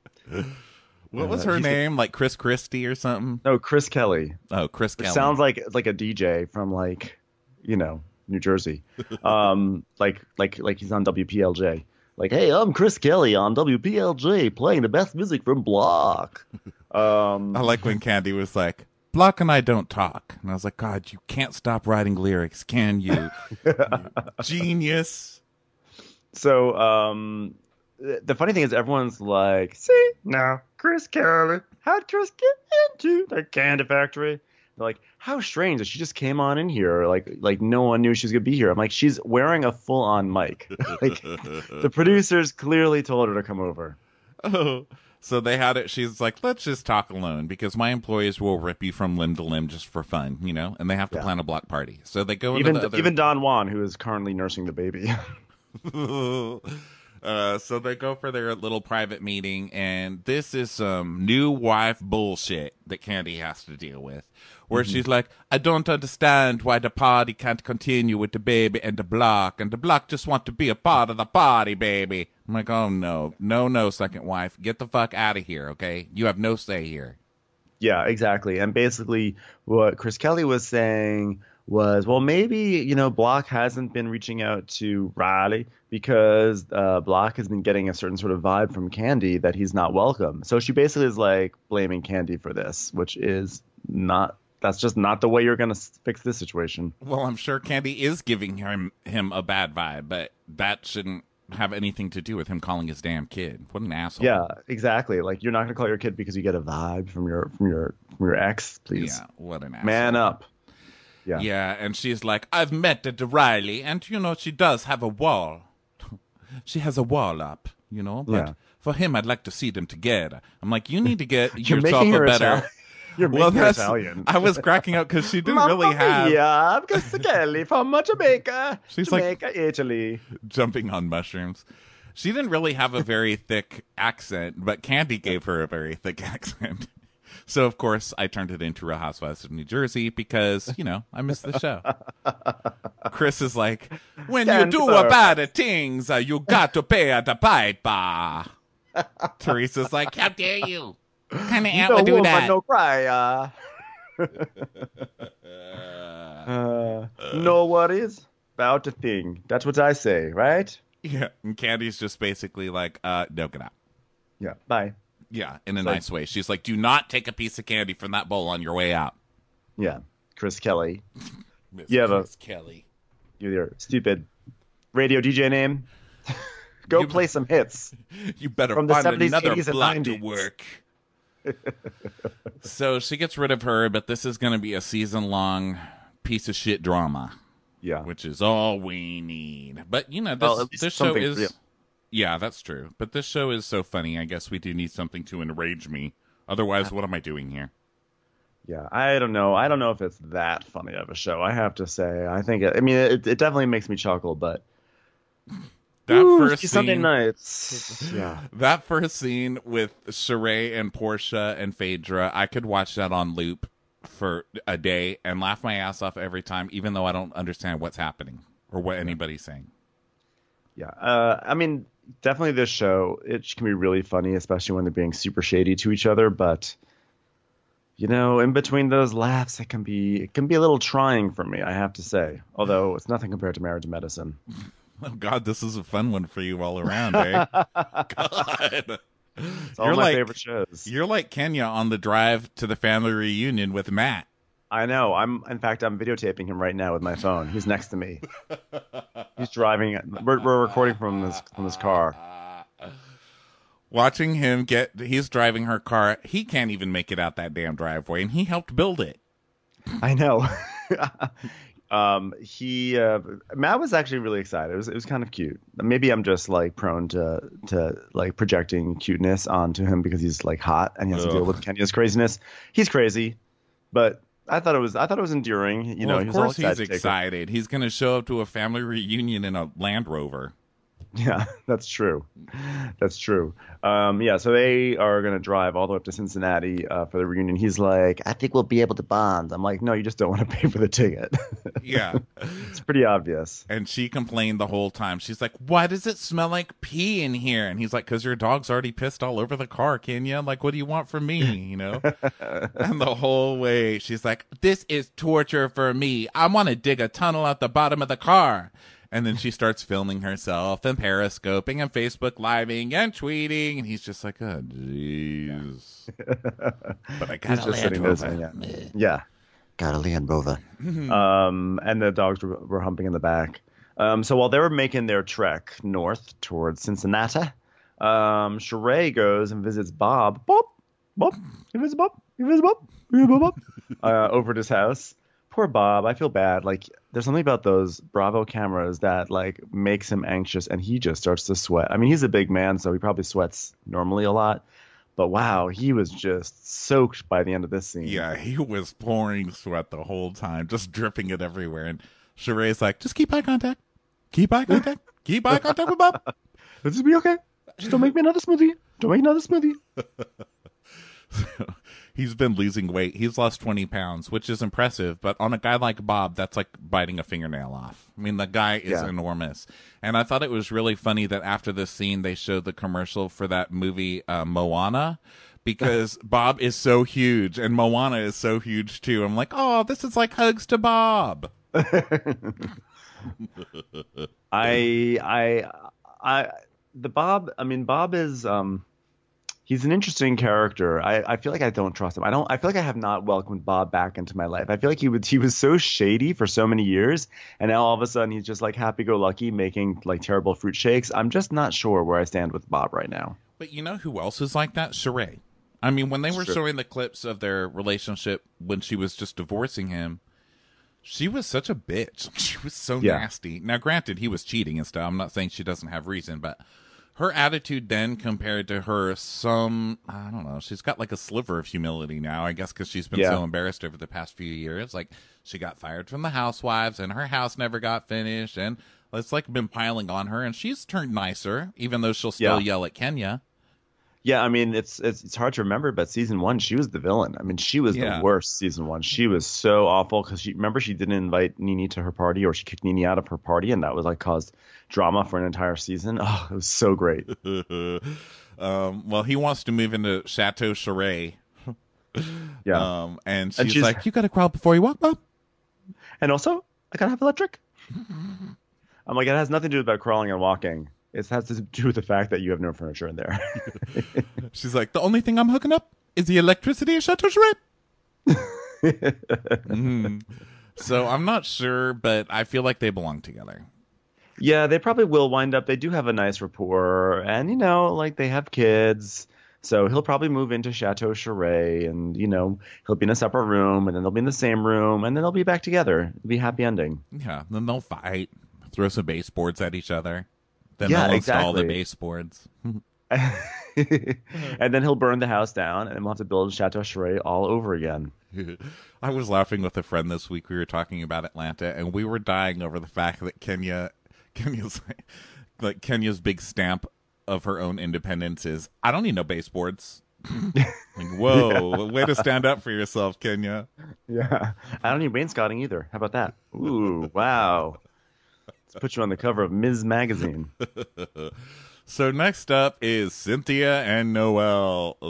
[SPEAKER 1] What was
[SPEAKER 2] Uh,
[SPEAKER 1] her
[SPEAKER 2] he's the-
[SPEAKER 1] name? Like Chris Christie or something?
[SPEAKER 2] no, Chris Kelly.
[SPEAKER 1] Oh, Chris
[SPEAKER 2] Which
[SPEAKER 1] Kelly.
[SPEAKER 2] sounds like like a D J from like, you know, New Jersey. Um, like like like he's on W P L J. Like, hey, I'm Chris Kelly on W P L J playing the best music from Block. Um,
[SPEAKER 1] I like when Candy was like, Block and I don't talk. And I was like, God, you can't stop writing lyrics, can you? You genius.
[SPEAKER 2] So um, th- the funny thing is, everyone's like, "See now, Chris Kelly, how'd Chris get into the Candy Factory?" They're like, "How strange that she just came on in here, like like no one knew she was gonna be here." I'm like, "She's wearing a full-on mic. Like the producers clearly told her to come over."
[SPEAKER 1] Oh. So they had it. She's like, let's just talk alone because my employees will rip you from limb to limb just for fun, you know, and they have to
[SPEAKER 2] Yeah.
[SPEAKER 1] plan a block party. So they go
[SPEAKER 2] Even
[SPEAKER 1] into the other...
[SPEAKER 2] even Don Juan, who is currently nursing the baby.
[SPEAKER 1] uh, so they go for their little private meeting, and this is some new wife bullshit that Candy has to deal with, where
[SPEAKER 2] Mm-hmm.
[SPEAKER 1] she's like, I don't understand why the party can't continue with the baby and the block, and the block just want to be a part of the party, baby. I'm like, oh no, no, no, second wife, get the fuck out of here, okay? You have no say here.
[SPEAKER 2] Yeah, exactly. And basically, what Chris Kelly was saying was, well, maybe, you know, Block hasn't been reaching out to Riley because uh, Block has been getting a certain sort of vibe from Candy that he's not welcome. So she basically is like blaming Candy for this, which is not, that's just not the way you're going to fix this situation.
[SPEAKER 1] Well, I'm sure Candy is giving him him a bad vibe, but that shouldn't have anything to do with him calling his damn kid. What an asshole.
[SPEAKER 2] Yeah, exactly. Like, you're not going to call your kid because you get a vibe from your from your from your ex, please.
[SPEAKER 1] Yeah, what an asshole.
[SPEAKER 2] Man up. Yeah.
[SPEAKER 1] Yeah, and she's like, I've met at the Riley, and, you know, she does have a wall. She has a wall up, you know, but
[SPEAKER 2] Yeah.
[SPEAKER 1] for him, I'd like to see them together. I'm like, you need to get
[SPEAKER 2] You're
[SPEAKER 1] yourself
[SPEAKER 2] making
[SPEAKER 1] a
[SPEAKER 2] her
[SPEAKER 1] better...
[SPEAKER 2] Italian. You're making
[SPEAKER 1] Well,
[SPEAKER 2] her
[SPEAKER 1] that's,
[SPEAKER 2] Italian.
[SPEAKER 1] I was cracking up because she didn't
[SPEAKER 2] Mamma
[SPEAKER 1] really have
[SPEAKER 2] mia, Chris Kelly from Jamaica,
[SPEAKER 1] She's like-
[SPEAKER 2] Jamaica, Italy.
[SPEAKER 1] jumping on mushrooms. She didn't really have a very thick accent, but Candy gave her a very thick accent. So, of course, I turned it into Real Housewives of New Jersey because, you know, I missed the show. Chris is like, when you
[SPEAKER 2] Stand
[SPEAKER 1] do
[SPEAKER 2] firm.
[SPEAKER 1] a bad things, uh, you got to pay at the piper. Teresa's like, how dare you? What kind of aunt
[SPEAKER 2] No
[SPEAKER 1] would do
[SPEAKER 2] woman,
[SPEAKER 1] that?
[SPEAKER 2] no cry. Uh, uh, no worries about a thing. That's what I say, right?
[SPEAKER 1] Yeah, and Candy's just basically like, uh, no, get out.
[SPEAKER 2] Yeah. Bye.
[SPEAKER 1] Yeah, in a
[SPEAKER 2] like-
[SPEAKER 1] nice way. She's like, do not take a piece of candy from that bowl on your way out.
[SPEAKER 2] Yeah. Chris Kelly,
[SPEAKER 1] Miss
[SPEAKER 2] Yeah, but-
[SPEAKER 1] Chris Kelly.
[SPEAKER 2] you your stupid radio D J name. Go
[SPEAKER 1] You-
[SPEAKER 2] play some hits.
[SPEAKER 1] You better
[SPEAKER 2] From the
[SPEAKER 1] find
[SPEAKER 2] seventies,
[SPEAKER 1] another
[SPEAKER 2] eighties, and
[SPEAKER 1] block to
[SPEAKER 2] nineties.
[SPEAKER 1] work. So she gets rid of her, but this is going to be a season-long piece of shit drama,
[SPEAKER 2] Yeah.
[SPEAKER 1] which is all we need. But, you know, this,
[SPEAKER 2] Well, at least
[SPEAKER 1] this show
[SPEAKER 2] something
[SPEAKER 1] is...
[SPEAKER 2] real.
[SPEAKER 1] Yeah, that's true. But this show is so funny, I guess we do need something to enrage me. Otherwise, what am I doing here?
[SPEAKER 2] Yeah, I don't know. I don't know if it's that funny of a show. I have to say. I think. It, I mean, it, it definitely makes me chuckle, but
[SPEAKER 1] That
[SPEAKER 2] Ooh,
[SPEAKER 1] first
[SPEAKER 2] Sunday
[SPEAKER 1] scene,
[SPEAKER 2] nights. Yeah.
[SPEAKER 1] that first scene with Sheree and Portia and Phaedra, I could watch that on loop for a day and laugh my ass off every time, even though I don't understand what's happening or what anybody's saying.
[SPEAKER 2] Yeah. Uh, I mean, definitely this show, it can be really funny, especially when they're being super shady to each other. But, you know, in between those laughs, it can be it can be a little trying for me, I have to say. Although it's nothing compared to Marriage Medicine.
[SPEAKER 1] Oh, God, this is a fun one for you all around, eh? God.
[SPEAKER 2] It's all
[SPEAKER 1] You're
[SPEAKER 2] my
[SPEAKER 1] like-
[SPEAKER 2] favorite shows.
[SPEAKER 1] You're like Kenya on the drive to the family reunion with Matt.
[SPEAKER 2] I know. I'm in fact I'm videotaping him right now with my phone. He's next to me. He's driving. We're, we're recording from this from this car.
[SPEAKER 1] Watching him get, he's driving her car. He can't even make it out that damn driveway, and he helped build it.
[SPEAKER 2] I know. um, he uh, Matt was actually really excited. It was it was kind of cute. Maybe I'm just like prone to to like projecting cuteness onto him because he's like hot and he has to deal
[SPEAKER 1] Ugh.
[SPEAKER 2] with Kenya's craziness. He's crazy, but I thought it was I thought it was endearing. You
[SPEAKER 1] well,
[SPEAKER 2] know,
[SPEAKER 1] of
[SPEAKER 2] he was all
[SPEAKER 1] course
[SPEAKER 2] excited.
[SPEAKER 1] he's
[SPEAKER 2] to take her.
[SPEAKER 1] excited. He's going to show up to a family reunion in a Land Rover.
[SPEAKER 2] Yeah, that's true. That's true. Um, yeah, so they are going to drive all the way up to Cincinnati uh, for the reunion. He's like, I think we'll be able to bond. I'm like, no, you just don't want to pay for the ticket.
[SPEAKER 1] Yeah.
[SPEAKER 2] It's pretty obvious.
[SPEAKER 1] And she complained the whole time. She's like, why does it smell like pee in here? And he's like, because your dog's already pissed all over the car, Kenya. Like, what do you want from me? You know? And the whole way, she's like, this is torture for me. I want to dig a tunnel at the bottom of the car. And then she starts filming herself and periscoping and Facebook living and tweeting. And he's just like, oh, jeez. But I got
[SPEAKER 2] He's
[SPEAKER 1] a
[SPEAKER 2] just
[SPEAKER 1] Land
[SPEAKER 2] sitting there
[SPEAKER 1] Rover.
[SPEAKER 2] saying, yeah. yeah. Got a Land Rover. um, and the dogs were, were humping in the back. Um, so while they were making their trek north towards Cincinnati, um, Sheree goes and visits Bob. Bob, Bob, he visits Bob, he visits Bob, he visits Bob, uh, over at his house. Poor Bob. I feel bad. Like there's something about those Bravo cameras that like makes him anxious, and he just starts to sweat. I mean, he's a big man, so he probably sweats normally a lot. But wow, he was just soaked by the end of this scene.
[SPEAKER 1] Yeah, he was pouring sweat the whole time, just dripping it everywhere. And Sheree's like, just keep eye contact. Keep eye contact. Keep eye contact with Bob.
[SPEAKER 2] This will be okay. Just don't make me another smoothie. Don't make another smoothie.
[SPEAKER 1] So, he's been losing weight. He's lost twenty pounds, which is impressive. But on a guy like Bob, that's like biting a fingernail off. I mean, the guy is
[SPEAKER 2] Yeah.
[SPEAKER 1] enormous. And I thought it was really funny that after this scene, they showed the commercial for that movie, uh, Moana, because Bob is so huge and Moana is so huge too. I'm like, oh, this is like hugs to Bob.
[SPEAKER 2] I I I the Bob. I mean, Bob is um. He's an interesting character. I, I feel like I don't trust him. I don't. I feel like I have not welcomed Bob back into my life. I feel like he was he was so shady for so many years, and now all of a sudden he's just like happy-go-lucky making like terrible fruit shakes. I'm just not sure where I stand with Bob right now.
[SPEAKER 1] But you know who else is like that? Sheree. I mean, when they were
[SPEAKER 2] Sure.
[SPEAKER 1] showing the clips of their relationship when she was just divorcing him, she was such a bitch. She was so
[SPEAKER 2] Yeah.
[SPEAKER 1] nasty. Now, granted, he was cheating and stuff. I'm not saying she doesn't have reason, but her attitude then compared to her some, I don't know, she's got like a sliver of humility now, I guess, because she's been
[SPEAKER 2] Yeah.
[SPEAKER 1] so embarrassed over the past few years. Like, she got fired from the Housewives and her house never got finished, and it's like been piling on her, and she's turned nicer, even though she'll still
[SPEAKER 2] Yeah.
[SPEAKER 1] yell at Kenya.
[SPEAKER 2] Yeah, I mean it's it's it's hard to remember, but season one she was the villain. I mean she was
[SPEAKER 1] Yeah.
[SPEAKER 2] the worst season one. She was so awful because she remember she didn't invite Nene to her party, or she kicked Nene out of her party, and that was like caused drama for an entire season. Oh, it was so great.
[SPEAKER 1] um, well, he wants to move into Chateau Sheree.
[SPEAKER 2] Yeah,
[SPEAKER 1] Um, and she's,
[SPEAKER 2] And she's-
[SPEAKER 1] like, you got to crawl before you walk, Bob.
[SPEAKER 2] and also I gotta have electric. I'm like it has nothing to do about crawling and walking. It has to do with the fact that you have no furniture in there.
[SPEAKER 1] She's like, the only thing I'm hooking up is the electricity at Chateau Sheree. Mhm. So I'm not sure, but I feel like they belong together.
[SPEAKER 2] Yeah, they probably will wind up. They do have a nice rapport, and you know, like they have kids. So he'll probably move into Chateau Sheree, and you know, he'll be in a separate room, and then they'll be in the same room, and then they'll be back together. It'll be a happy ending.
[SPEAKER 1] Yeah, then they'll fight, throw some baseboards at each other. Then
[SPEAKER 2] Yeah,
[SPEAKER 1] they'll install the
[SPEAKER 2] exactly.
[SPEAKER 1] baseboards.
[SPEAKER 2] And then he'll burn the house down, and we'll have to build Chateau Sheree all over again.
[SPEAKER 1] I was laughing with a friend this week. We were talking about Atlanta, and we were dying over the fact that Kenya, Kenya's like Kenya's big stamp of her own independence is, I don't need no baseboards. Like, whoa, way to stand up for yourself, Kenya.
[SPEAKER 2] Yeah, I don't need wainscoting either. How about that? Ooh, wow! Let's put you on the cover of Miz Magazine.
[SPEAKER 1] So next up is Cynthia and Noel.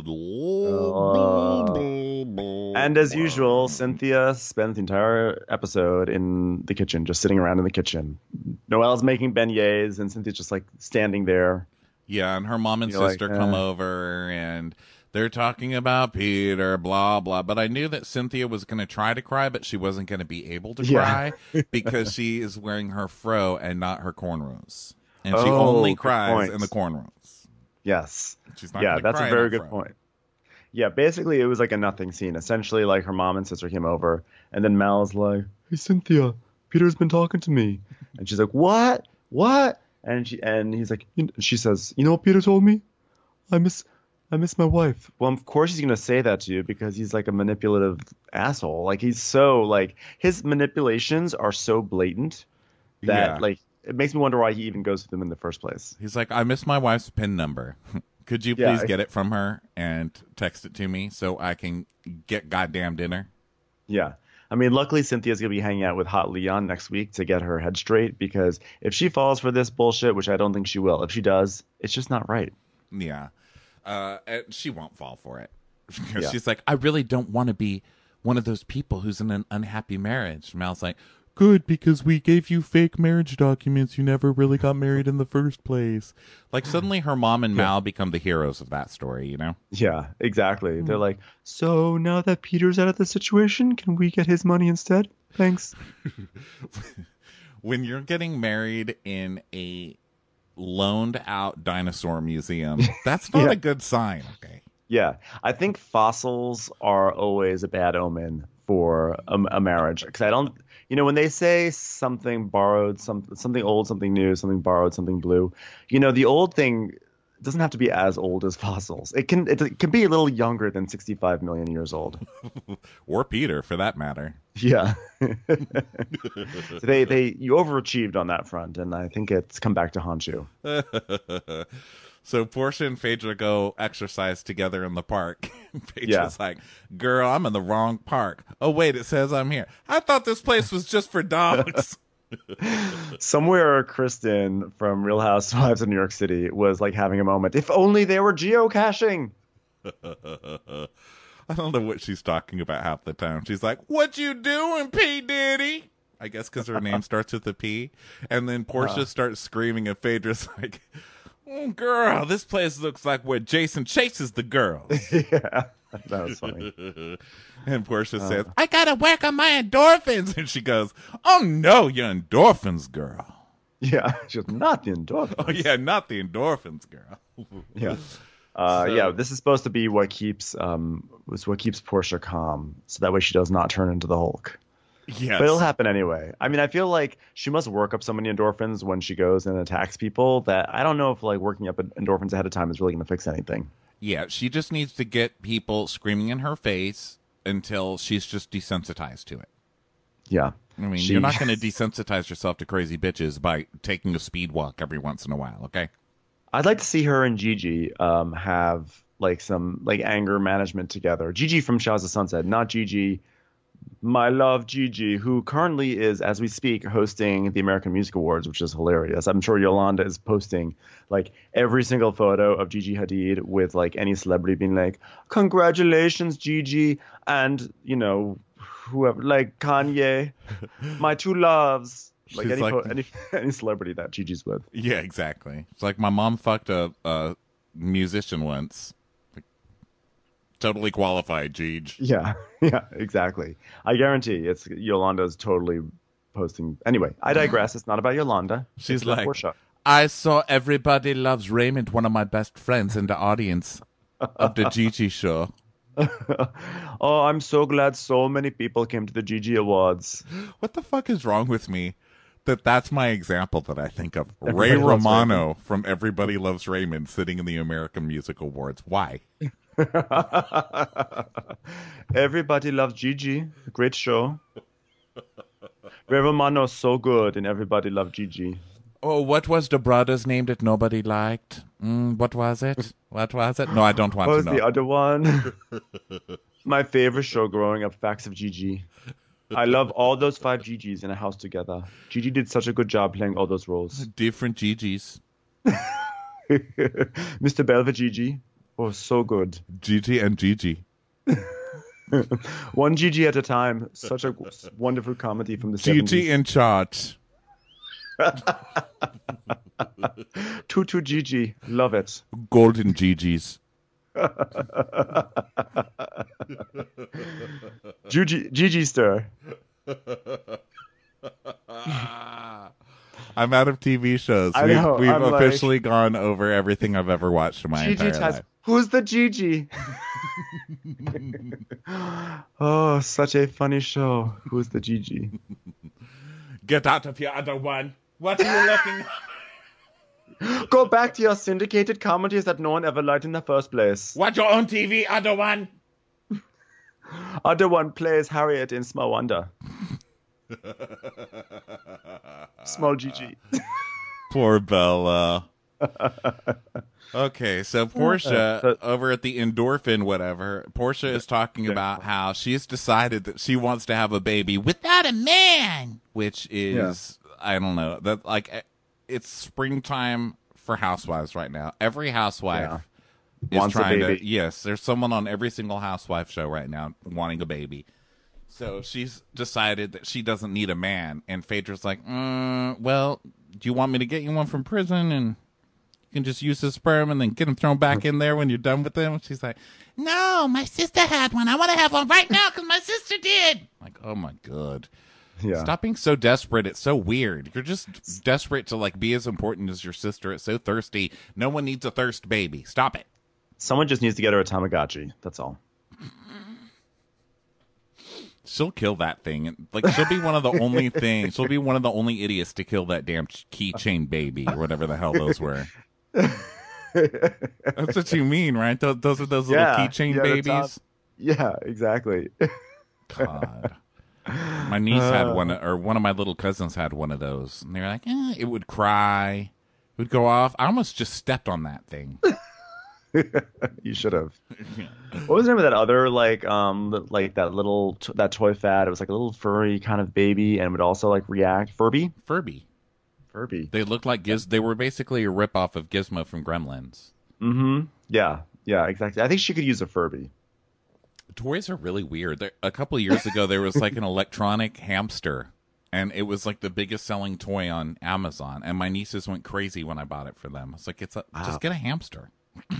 [SPEAKER 2] And as usual, Cynthia spends the entire episode in the kitchen, just sitting around in the kitchen. Noelle's making beignets, and Cynthia's just like standing there.
[SPEAKER 1] Yeah, and her mom and
[SPEAKER 2] You're
[SPEAKER 1] sister
[SPEAKER 2] like,
[SPEAKER 1] come
[SPEAKER 2] eh.
[SPEAKER 1] over, and they're talking about Peter, blah, blah. But I knew that Cynthia was going to try to cry, but she wasn't going to be able to
[SPEAKER 2] Yeah.
[SPEAKER 1] cry because she is wearing her fro and not her cornrows. And she
[SPEAKER 2] Oh,
[SPEAKER 1] only
[SPEAKER 2] good
[SPEAKER 1] cries
[SPEAKER 2] point.
[SPEAKER 1] in the cornrows.
[SPEAKER 2] Yes.
[SPEAKER 1] She's not
[SPEAKER 2] Yeah,
[SPEAKER 1] gonna
[SPEAKER 2] that's
[SPEAKER 1] cry
[SPEAKER 2] a
[SPEAKER 1] in
[SPEAKER 2] very
[SPEAKER 1] her
[SPEAKER 2] good
[SPEAKER 1] fro.
[SPEAKER 2] point. Yeah, basically it was like a nothing scene. Essentially, like her mom and sister came over, and then Mal's like, "Hey Cynthia, Peter's been talking to me," and she's like, "What? What?" And she and he's like, "You- she says, "You know what Peter told me? I miss, I miss my wife." Well, of course he's gonna say that to you because he's like a manipulative asshole. Like he's so like his manipulations are so blatant that
[SPEAKER 1] Yeah.
[SPEAKER 2] like it makes me wonder why he even goes to them in the first place.
[SPEAKER 1] He's like, I miss my wife's PIN number. Could you
[SPEAKER 2] Yeah,
[SPEAKER 1] please
[SPEAKER 2] I-
[SPEAKER 1] get it from her and text it to me so I can get goddamn dinner?
[SPEAKER 2] Yeah. I mean, luckily Cynthia's going to be hanging out with Hot Leon next week to get her head straight, because if she falls for this bullshit, which I don't think she will, if she does, it's just not right.
[SPEAKER 1] Yeah. Uh, and she won't fall for it.
[SPEAKER 2] Yeah.
[SPEAKER 1] She's like, I really don't want to be one of those people who's in an unhappy marriage. Mal's like, good, because we gave you fake marriage documents. You never really got married in the first place. Like, suddenly her mom and Mal become the heroes of that story, you know?
[SPEAKER 2] Yeah, exactly. They're like, so now that Peter's out of the situation, can we get his money instead? Thanks.
[SPEAKER 1] When you're getting married in a loaned out dinosaur museum, that's not
[SPEAKER 2] Yeah.
[SPEAKER 1] a good sign, okay?
[SPEAKER 2] Yeah. I think fossils are always a bad omen for a, a marriage. Because I don't, you know, when they say something borrowed, some something old, something new, something borrowed, something blue, you know, the old thing doesn't have to be as old as fossils. It can it, it can be a little younger than sixty-five million years old.
[SPEAKER 1] Or Peter, for that matter.
[SPEAKER 2] Yeah. So they they you overachieved on that front, and I think it's come back to haunt you.
[SPEAKER 1] So Portia and Phaedra go exercise together in the park. Phaedra's
[SPEAKER 2] Yeah.
[SPEAKER 1] like, girl, I'm in the wrong park. Oh, wait, it says I'm here. I thought this place was just for dogs.
[SPEAKER 2] Somewhere Kristen from Real Housewives of New York City was like having a moment. If only they were geocaching.
[SPEAKER 1] I don't know what she's talking about half the time. She's like, what you doing, P. Diddy? I guess because her name starts with a P. And then Portia
[SPEAKER 2] Uh.
[SPEAKER 1] starts screaming, and Phaedra's like, oh, girl, this place looks like where Jason chases the girls.
[SPEAKER 2] Yeah, that was funny.
[SPEAKER 1] And Portia says, I gotta work on my endorphins. And she goes, oh, no, your endorphins, girl.
[SPEAKER 2] Yeah, she was not the endorphin.
[SPEAKER 1] Oh, yeah, not the endorphins, girl.
[SPEAKER 2] Yeah. Uh,
[SPEAKER 1] So-
[SPEAKER 2] yeah, this is supposed to be what keeps um was what keeps Portia calm, so that way she does not turn into the Hulk.
[SPEAKER 1] Yes.
[SPEAKER 2] But it'll happen anyway. I mean, I feel like she must work up so many endorphins when she goes and attacks people that I don't know if like working up endorphins ahead of time is really going to fix anything.
[SPEAKER 1] Yeah, she just needs to get people screaming in her face until she's just desensitized to it.
[SPEAKER 2] Yeah.
[SPEAKER 1] I mean,
[SPEAKER 2] She-
[SPEAKER 1] you're not going to desensitize yourself to crazy bitches by taking a speed walk every once in a while, okay?
[SPEAKER 2] I'd like to see her and Gigi um have like some like anger management together. Gigi from Showers of Sunset, not Gigi. My love, Gigi, who currently is, as we speak, hosting the American Music Awards, which is hilarious. I'm sure Yolanda is posting like every single photo of Gigi Hadid with like any celebrity being like, congratulations, Gigi. And, you know, whoever, like Kanye, my two loves. Like
[SPEAKER 1] She's
[SPEAKER 2] any,
[SPEAKER 1] like-
[SPEAKER 2] pho- any any celebrity that Gigi's with.
[SPEAKER 1] Yeah, exactly. It's like my mom fucked a, a musician once. Like, totally qualified, Gigi.
[SPEAKER 2] Yeah, yeah, exactly. I guarantee it's Yolanda's totally posting. Anyway, I digress. It's not about Yolanda.
[SPEAKER 1] She's
[SPEAKER 2] It's about
[SPEAKER 1] like,
[SPEAKER 2] Portia.
[SPEAKER 1] I saw Everybody Loves Raymond, one of my best friends, in the audience of the Gigi show.
[SPEAKER 2] Oh, I'm so glad so many people came to the Gigi Awards.
[SPEAKER 1] What the fuck is wrong with me? That that's my example that I think of.
[SPEAKER 2] Everybody
[SPEAKER 1] Ray
[SPEAKER 2] Loves
[SPEAKER 1] Romano from Everybody Loves Raymond sitting in the American Music Awards. Why?
[SPEAKER 2] Everybody loves Gigi. Great show. Ray Romano's so good, and everybody loved Gigi.
[SPEAKER 1] Oh, what was the brother's name that nobody liked? Mm, what was it? What was it? No, I don't want
[SPEAKER 2] What
[SPEAKER 1] to
[SPEAKER 2] was
[SPEAKER 1] know.
[SPEAKER 2] the other one? My favorite show growing up, Facts of Gigi. I love all those five Gigis in a house together. Gigi did such a good job playing all those roles.
[SPEAKER 1] Different Gigi's.
[SPEAKER 2] Mister Belva Gigi. Oh, so good.
[SPEAKER 1] Gigi and Gigi.
[SPEAKER 2] One Gigi at a time. Such a wonderful comedy from the
[SPEAKER 1] Gigi
[SPEAKER 2] seventies.
[SPEAKER 1] in charge.
[SPEAKER 2] Tutu Gigi. Love it.
[SPEAKER 1] Golden Gigi's.
[SPEAKER 2] Gigi, Gigi Stir.
[SPEAKER 1] I'm out of T V shows.
[SPEAKER 2] I
[SPEAKER 1] We've,
[SPEAKER 2] know,
[SPEAKER 1] we've
[SPEAKER 2] I'm like-
[SPEAKER 1] officially gone over everything I've ever watched in my
[SPEAKER 2] Gigi
[SPEAKER 1] entire
[SPEAKER 2] types.
[SPEAKER 1] life.
[SPEAKER 2] Who's the Gigi? Oh, such a funny show. Who's the Gigi?
[SPEAKER 1] Get out of your other one. What are you looking at?
[SPEAKER 2] Go back to your syndicated comedies that no one ever liked in the first place.
[SPEAKER 1] Watch your own T V, other one.
[SPEAKER 2] Other one plays Harriet in Small Wonder. Small Gigi.
[SPEAKER 1] Poor Bella. Okay, so Portia over at the endorphin whatever, Portia is talking about how she's decided that she wants to have a baby without a man, which is I don't know, that like it's springtime for housewives right now. Every housewife is
[SPEAKER 2] Wants a
[SPEAKER 1] trying
[SPEAKER 2] baby.
[SPEAKER 1] to yes, there's someone on every single housewife show right now wanting a baby. So she's decided that she doesn't need a man, and Phaedra's like, mm, well, do you want me to get you one from prison and you can just use his sperm and then get him thrown back in there when you're done with him? She's like, no, my sister had one. I want to have one right now because my sister did. Like, oh my God.
[SPEAKER 2] Yeah.
[SPEAKER 1] Stop being so desperate. It's so weird. You're just desperate to like be as important as your sister. It's so thirsty. No one needs a thirst baby. Stop it.
[SPEAKER 2] Someone just needs to get her a Tamagotchi. That's all.
[SPEAKER 1] She'll kill that thing. Like, she'll be one of the only things. She'll be one of the only idiots to kill that damn keychain baby or whatever the hell those were. That's what you mean, right? Those, those are those little
[SPEAKER 2] Yeah,
[SPEAKER 1] keychain
[SPEAKER 2] yeah,
[SPEAKER 1] babies.
[SPEAKER 2] top- yeah, exactly.
[SPEAKER 1] God. My niece
[SPEAKER 2] Uh.
[SPEAKER 1] had one, or one of my little cousins had one of those. And they were like, eh, it would cry. It would go off. I almost just stepped on that thing.
[SPEAKER 2] You should have. What was the name of that other like um like that little t- that toy fad? It was like a little furry kind of baby and would also like react. Furby?
[SPEAKER 1] Furby.
[SPEAKER 2] Furby.
[SPEAKER 1] They looked like Giz. They were basically a ripoff of Gizmo from Gremlins.
[SPEAKER 2] Mm-hmm. Yeah. Yeah, exactly. I think she could use a Furby.
[SPEAKER 1] Toys are really weird. There, a couple of years ago, there was like an electronic hamster, and it was like the biggest selling toy on Amazon. And my nieces went crazy when I bought it for them. It's like, it's a,
[SPEAKER 2] Wow.
[SPEAKER 1] just get a hamster.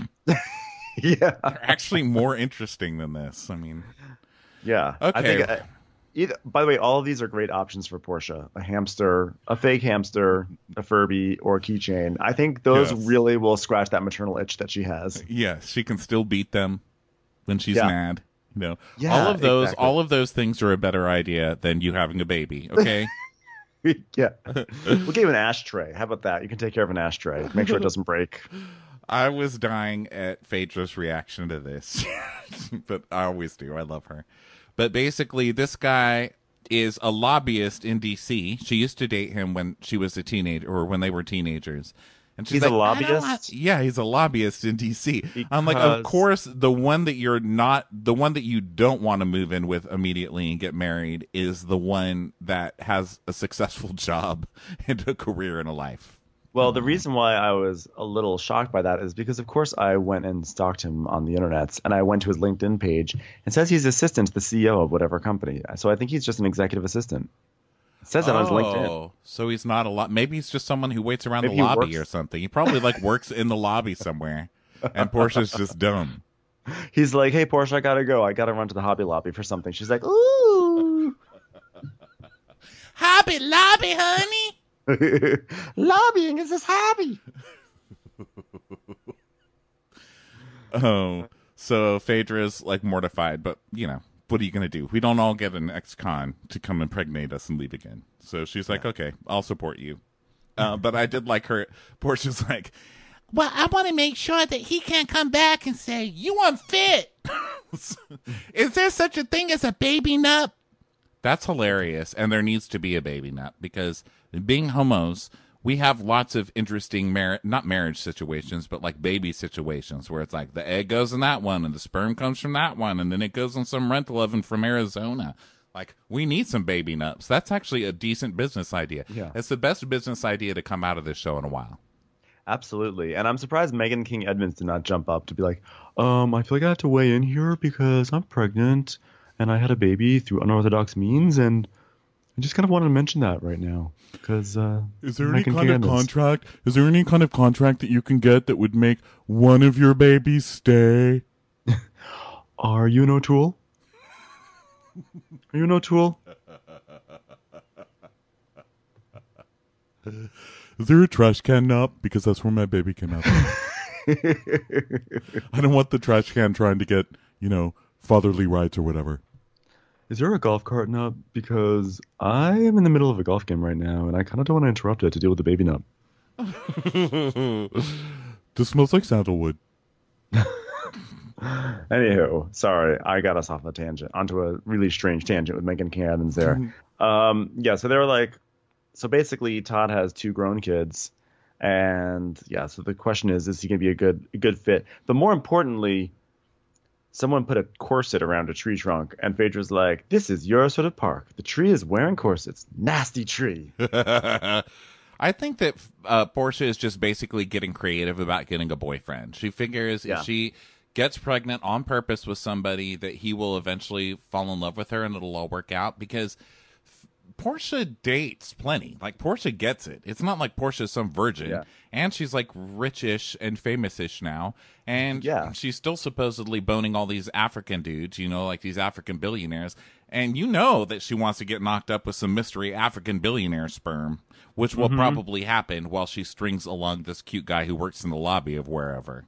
[SPEAKER 2] Yeah.
[SPEAKER 1] They're actually more interesting than this. I mean,
[SPEAKER 2] Yeah.
[SPEAKER 1] Okay.
[SPEAKER 2] I think, uh, either, by the way, all of these are great options for Portia. A hamster, a fake hamster, a Furby, or a keychain. I think those
[SPEAKER 1] Yes.
[SPEAKER 2] really will scratch that maternal itch that she has.
[SPEAKER 1] yes, she can still beat them when she's
[SPEAKER 2] Yeah.
[SPEAKER 1] mad. You know,
[SPEAKER 2] Yeah,
[SPEAKER 1] all of those,
[SPEAKER 2] exactly.
[SPEAKER 1] all of those things are a better idea than you having a baby. Okay.
[SPEAKER 2] Yeah. We'll give you an ashtray. How about that? You can take care of an ashtray. Make sure it doesn't break.
[SPEAKER 1] I was dying at Phaedra's reaction to this, but I always do. I love her. But basically, this guy is a lobbyist in D C. She used to date him when she was a teenager, or when they were teenagers. And she's
[SPEAKER 2] He's a
[SPEAKER 1] like, "I don't
[SPEAKER 2] lobbyist?
[SPEAKER 1] want-" Yeah, he's a lobbyist in D C. I'm like, of
[SPEAKER 2] Because-
[SPEAKER 1] course, the one that you're not, the one that you don't want to move in with immediately and get married is the one that has a successful job and a career and a life.
[SPEAKER 2] Well, the reason why I was a little shocked by that is because, of course, I went and stalked him on the internet, and I went to his LinkedIn page and says he's assistant to the C E O of whatever company. So I think he's just an executive assistant. It says that on his LinkedIn.
[SPEAKER 1] Oh, so he's not a lot. Maybe he's just someone who waits around
[SPEAKER 2] Maybe
[SPEAKER 1] the
[SPEAKER 2] he
[SPEAKER 1] lobby
[SPEAKER 2] works-
[SPEAKER 1] or something. He probably like works in the lobby somewhere, and Portia's just dumb.
[SPEAKER 2] He's like, "Hey, Portia, I gotta go. I gotta run to the Hobby Lobby for something." She's like, "Ooh,
[SPEAKER 1] Hobby Lobby, honey.
[SPEAKER 2] lobbying is his hobby."
[SPEAKER 1] Oh, so Phaedra's like mortified, but you know, what are you gonna do? We don't all get an ex-con to come impregnate us and leave again. So she's like, okay, I'll support you. Uh, but I did like her. Portia's like, well, I want to make sure that he can't come back and say you unfit. Is there such a thing as a baby nut? That's hilarious, and there needs to be a baby nut because being homos, we have lots of interesting mar- not marriage situations, but like baby situations where it's like the egg goes in that one and the sperm comes from that one, and then it goes on some rental oven from Arizona. Like, we need some baby nuts. That's actually a decent business idea.
[SPEAKER 2] Yeah.
[SPEAKER 1] It's the best business idea to come out of this show in a while.
[SPEAKER 2] Absolutely. And I'm surprised Megan King Edmonds did not jump up to be like, um, I feel like I have to weigh in here because I'm pregnant and I had a baby through unorthodox means, and I just kind of wanted to mention that right now because uh,
[SPEAKER 1] Is there
[SPEAKER 2] Megan
[SPEAKER 1] any kind
[SPEAKER 2] King
[SPEAKER 1] of
[SPEAKER 2] Edmonds.
[SPEAKER 1] contract? Is there any kind of contract that you can get that would make one of your babies stay?
[SPEAKER 2] Are you an O'Toole? Are you an O'Toole?
[SPEAKER 1] Is there a trash can up? Because that's where my baby came out. I don't want the trash can trying to get, you know, fatherly rights or whatever.
[SPEAKER 2] Is there a golf cart nut? Because I am in the middle of a golf game right now, and I kind of don't want to interrupt it to deal with the baby nut.
[SPEAKER 1] This smells like sandalwood.
[SPEAKER 2] Anywho, sorry, I got us off a tangent onto a really strange tangent with Megan King Edmonds there. um, yeah, so they were like, so basically, Todd has two grown kids, and yeah, so the question is, is he going to be a good, a good fit? But more importantly, someone put a corset around a tree trunk, and Phaedra's like, "This is your sort of park. The tree is wearing corsets. Nasty tree."
[SPEAKER 1] I think that uh, Portia is just basically getting creative about getting a boyfriend. She figures
[SPEAKER 2] Yeah.
[SPEAKER 1] if she gets pregnant on purpose with somebody, that he will eventually fall in love with her and it'll all work out, because f- Portia dates plenty. Like, Portia gets it. It's not like Portia's some virgin.
[SPEAKER 2] Yeah.
[SPEAKER 1] And she's like rich-ish and famous-ish now. And
[SPEAKER 2] Yeah.
[SPEAKER 1] she's still supposedly boning all these African dudes, you know, like these African billionaires. And you know that she wants to get knocked up with some mystery African billionaire sperm, which will probably happen while she strings along this cute guy who works in the lobby of wherever.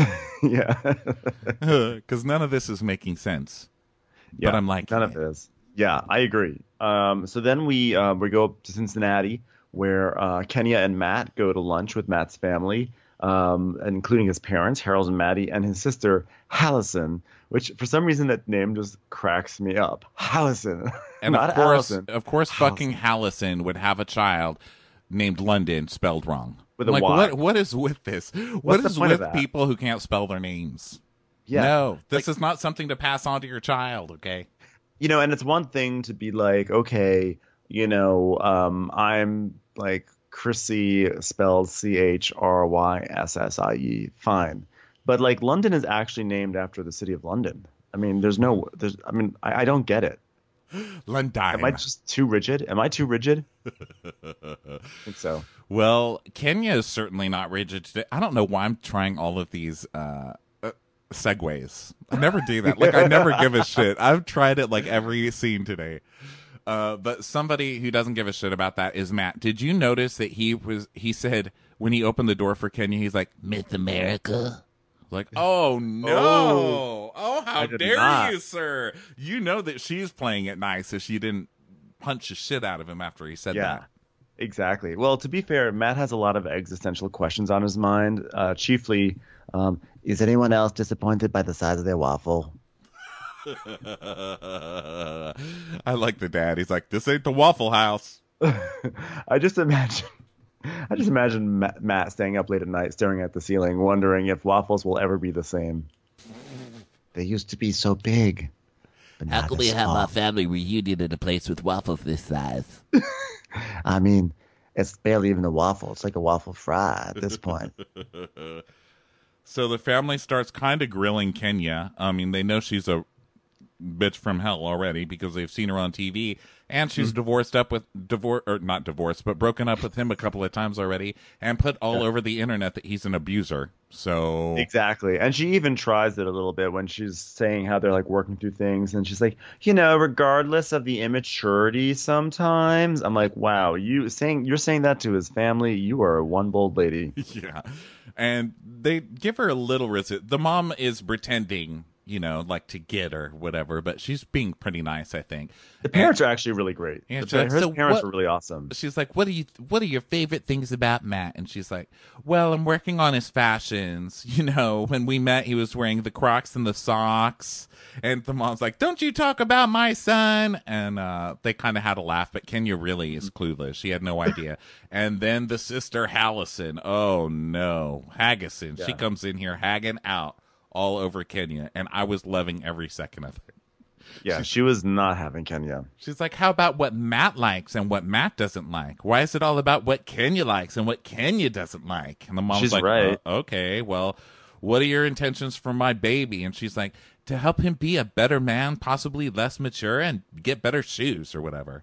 [SPEAKER 2] Yeah.
[SPEAKER 1] Because none of this is making sense.
[SPEAKER 2] Yeah,
[SPEAKER 1] But I'm like,
[SPEAKER 2] none of it is. Yeah, I agree. Um, so then we uh, we go up to Cincinnati, where uh, Kenya and Matt go to lunch with Matt's family, um, including his parents, Harold and Maddie, and his sister Hallison, which for some reason that name just cracks me up. Hallison,
[SPEAKER 1] And of
[SPEAKER 2] not
[SPEAKER 1] course,
[SPEAKER 2] Allison.
[SPEAKER 1] of course, fucking
[SPEAKER 2] Hallison
[SPEAKER 1] Hallison would have a child named London spelled wrong.
[SPEAKER 2] with
[SPEAKER 1] I'm
[SPEAKER 2] a
[SPEAKER 1] like,
[SPEAKER 2] Y.
[SPEAKER 1] what? What is with this? What
[SPEAKER 2] What's the
[SPEAKER 1] is
[SPEAKER 2] point of
[SPEAKER 1] with
[SPEAKER 2] that?
[SPEAKER 1] people who can't spell their names?
[SPEAKER 2] Yeah,
[SPEAKER 1] No, this
[SPEAKER 2] like
[SPEAKER 1] is not something to pass on to your child. Okay.
[SPEAKER 2] you know, and it's one thing to be like, okay, you know, um, I'm like Chrissy spelled C H R Y S S I E, fine. But like London is actually named after the city of London. I mean, there's no, there's, I mean, I, I don't get it. Am I
[SPEAKER 1] London.
[SPEAKER 2] just too rigid? Am I too rigid? I think so.
[SPEAKER 1] Well, Kenya is certainly not rigid today. I don't know why I'm trying all of these uh, uh, segues. I never do that. Like, I never give a shit. I've tried it like every scene today. Uh, but somebody who doesn't give a shit about that is Matt. Did you notice that he was? He said when he opened the door for Kenya, he's like, "Myth America." Like, oh no!
[SPEAKER 2] Oh,
[SPEAKER 1] Oh, how
[SPEAKER 2] I did
[SPEAKER 1] dare
[SPEAKER 2] not.
[SPEAKER 1] you, sir? You know that she's playing it nice if she didn't punch the shit out of him after he said
[SPEAKER 2] Yeah.
[SPEAKER 1] that.
[SPEAKER 2] Exactly. Well, to be fair, Matt has a lot of existential questions on his mind. Uh, chiefly, um, is anyone else disappointed by the size of their waffle?
[SPEAKER 1] I like the dad. He's like, "This ain't the Waffle House."
[SPEAKER 2] I just imagine, I just imagine Matt, Matt staying up late at night, staring at the ceiling, wondering if waffles will ever be the same. They used to be so big, but
[SPEAKER 3] How
[SPEAKER 2] now
[SPEAKER 3] can
[SPEAKER 2] they're
[SPEAKER 3] we have
[SPEAKER 2] small.
[SPEAKER 3] our family reunion in a place with waffles this size?
[SPEAKER 2] I mean, it's barely even a waffle. It's like a waffle fry at this point.
[SPEAKER 1] So the family starts kind of grilling Kenya. I mean, they know she's a bitch from hell already because they've seen her on T V, and she's divorced up with divorce or not divorced, but broken up with him a couple of times already, and put all over the internet that he's an abuser. So
[SPEAKER 2] Exactly. And she even tries it a little bit when she's saying how they're like working through things. And she's like, you know, regardless of the immaturity sometimes. I'm like, wow, you saying you're saying that to his family. You are one bold lady.
[SPEAKER 1] yeah, and they give her a little resi- The mom is pretending, you know, like to get her, whatever, but she's being pretty nice, I think.
[SPEAKER 2] The parents are actually really great.
[SPEAKER 1] Yeah,
[SPEAKER 2] The
[SPEAKER 1] she's like,
[SPEAKER 2] her
[SPEAKER 1] "So
[SPEAKER 2] parents
[SPEAKER 1] what-
[SPEAKER 2] were really awesome.
[SPEAKER 1] She's like, "What are you? What are your favorite things about Matt?" And she's like, "Well, I'm working on his fashions. You know, when we met, he was wearing the Crocs and the socks." And the mom's like, "Don't you talk about my son?" And uh, they kind of had a laugh, but Kenya really is clueless. She had no idea. And then the sister Hallison, oh no, Haggison, she
[SPEAKER 2] Yeah.
[SPEAKER 1] comes in here hagging out all over Kenya, and I was loving every second of it.
[SPEAKER 2] Yeah, she was not having Kenya.
[SPEAKER 1] She's like, how about what Matt likes and what Matt doesn't like? Why is it all about what Kenya likes and what Kenya doesn't like? And the mom's
[SPEAKER 2] She's
[SPEAKER 1] like,
[SPEAKER 2] right.
[SPEAKER 1] "Uh, okay, well, what are your intentions for my baby? And she's like, to help him be a better man, possibly less mature, and get better shoes or whatever.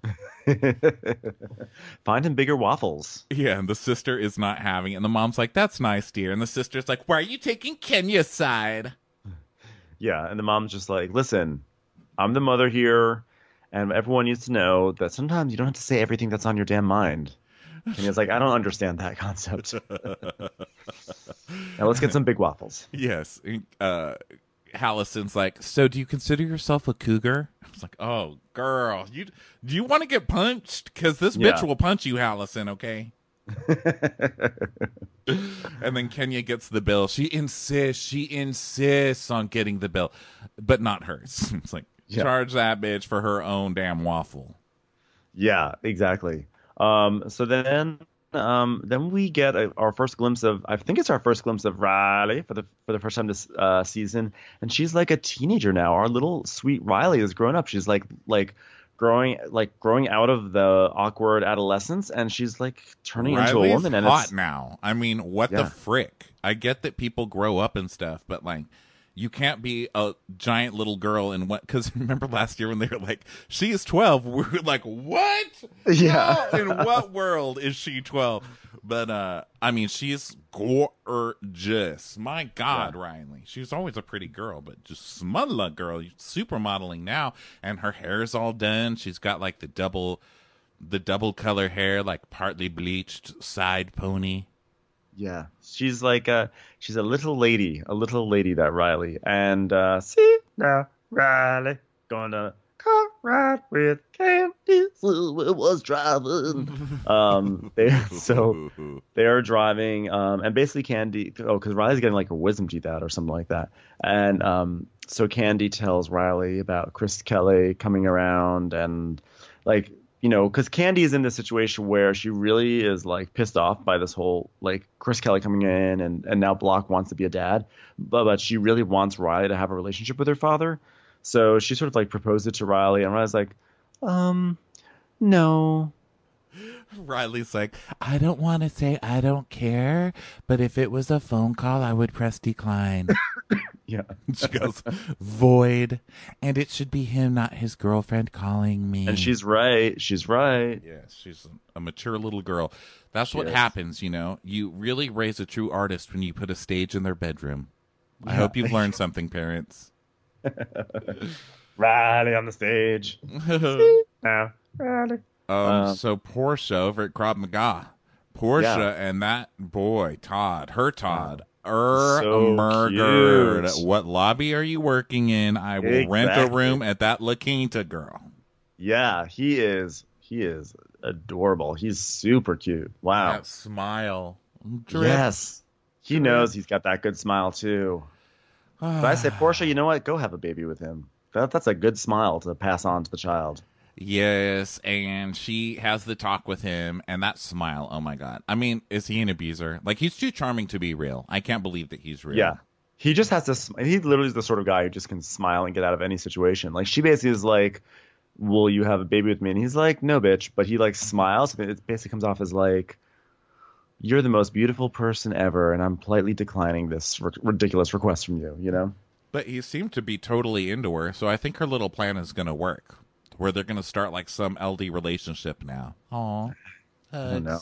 [SPEAKER 2] Find him bigger waffles.
[SPEAKER 1] Yeah, and the sister is not having it. And the mom's like, that's nice, dear. And the sister's like, why are you taking Kenya's side?
[SPEAKER 2] Yeah, and the mom's just like, listen, I'm the mother here, and everyone needs to know that sometimes you don't have to say everything that's on your damn mind. And he's like, I don't understand that concept. Now let's get some big waffles.
[SPEAKER 1] Yes. Uh, Hallison's like, so do you consider yourself a cougar? I was like, oh, girl, you do you want to get punched? Because this
[SPEAKER 2] Yeah.
[SPEAKER 1] bitch will punch you, Hallison, okay? And then Kenya gets the bill. She insists, she insists on getting the bill, but not hers. It's like,
[SPEAKER 2] Yeah.
[SPEAKER 1] charge that bitch for her own damn waffle.
[SPEAKER 2] Yeah, exactly. Um, so then, um, then we get a, our first glimpse of, I think it's our first glimpse of Riley for the for the first time this uh, season, and she's like a teenager now. Our little sweet Riley has grown up. She's like like growing like growing out of the awkward adolescence, and she's like turning into a
[SPEAKER 1] Riley's
[SPEAKER 2] woman. And
[SPEAKER 1] hot
[SPEAKER 2] it's
[SPEAKER 1] now. I mean, what the
[SPEAKER 2] Yeah.
[SPEAKER 1] frick? I get that people grow up and stuff, but like, you can't be a giant little girl in what? Because remember last year when they were like, she is twelve. We were like, what?
[SPEAKER 2] Yeah.
[SPEAKER 1] No, in what world is she twelve? But uh, I mean, she's gorgeous. My God,
[SPEAKER 2] Yeah.
[SPEAKER 1] Riley. She was always a pretty girl, but just smudla girl, supermodeling now, and her hair's all done. She's got like the double, the double color hair, like partly bleached side pony.
[SPEAKER 2] Yeah, she's like a she's a little lady, a little lady, that Riley. And uh, see now, Riley gonna ride with Candy. So it was driving. um, they so they are driving, um, and basically Candy. Oh, because Riley's getting like her wisdom teeth out or something like that, and um, so Candy tells Riley about Chris Kelly coming around and like. You know, because Candy is in this situation where she really is like pissed off by this whole like Chris Kelly coming in and, and now Block wants to be a dad, but, but she really wants Riley to have a relationship with her father. So she sort of like proposed it to Riley, and Riley's like, um, no.
[SPEAKER 1] Riley's like, I don't want to say I don't care, but if it was a phone call, I would press decline.
[SPEAKER 2] Yeah.
[SPEAKER 1] She goes, void. And it should be him, not his girlfriend, calling me.
[SPEAKER 2] And she's right. She's right.
[SPEAKER 1] Yes, she's a mature little girl. That's
[SPEAKER 2] She
[SPEAKER 1] what
[SPEAKER 2] is.
[SPEAKER 1] happens, you know. You really raise a true artist when you put a stage in their bedroom. I
[SPEAKER 2] Yeah.
[SPEAKER 1] hope you've learned something, parents.
[SPEAKER 2] Riley on the stage. Now, Riley.
[SPEAKER 1] Um,
[SPEAKER 2] Uh,
[SPEAKER 1] so Portia over at Krav Maga. Portia
[SPEAKER 2] Yeah.
[SPEAKER 1] and that boy, Todd, her Todd, er
[SPEAKER 2] So
[SPEAKER 1] murdered.
[SPEAKER 2] cute.
[SPEAKER 1] What lobby are you working in? I will rent a
[SPEAKER 2] Exactly.
[SPEAKER 1] room at that La Quinta, girl.
[SPEAKER 2] Yeah, he is. He is adorable. He's super cute. Wow.
[SPEAKER 1] That smile. Drip.
[SPEAKER 2] Yes. He
[SPEAKER 1] Drip.
[SPEAKER 2] knows he's got that good smile too. But I say, Portia, you know what? Go have a baby with him. That, that's a good smile to pass on to the child.
[SPEAKER 1] Yes, and she has the talk with him, and that smile, oh my god. I mean, is he an abuser? Like, he's too charming to be real. I can't believe that he's real.
[SPEAKER 2] Yeah. He just has to, sm- he literally is the sort of guy who just can smile and get out of any situation. Like, she basically is like, will you have a baby with me? And he's like, no, bitch. But he, like, smiles. And it basically comes off as like, you're the most beautiful person ever, and I'm politely declining this r- ridiculous request from you, you know?
[SPEAKER 1] But he seemed to be totally into her, so I think her little plan is going to work, where they're going to start, like, some L D relationship now. Aw.
[SPEAKER 2] don't know.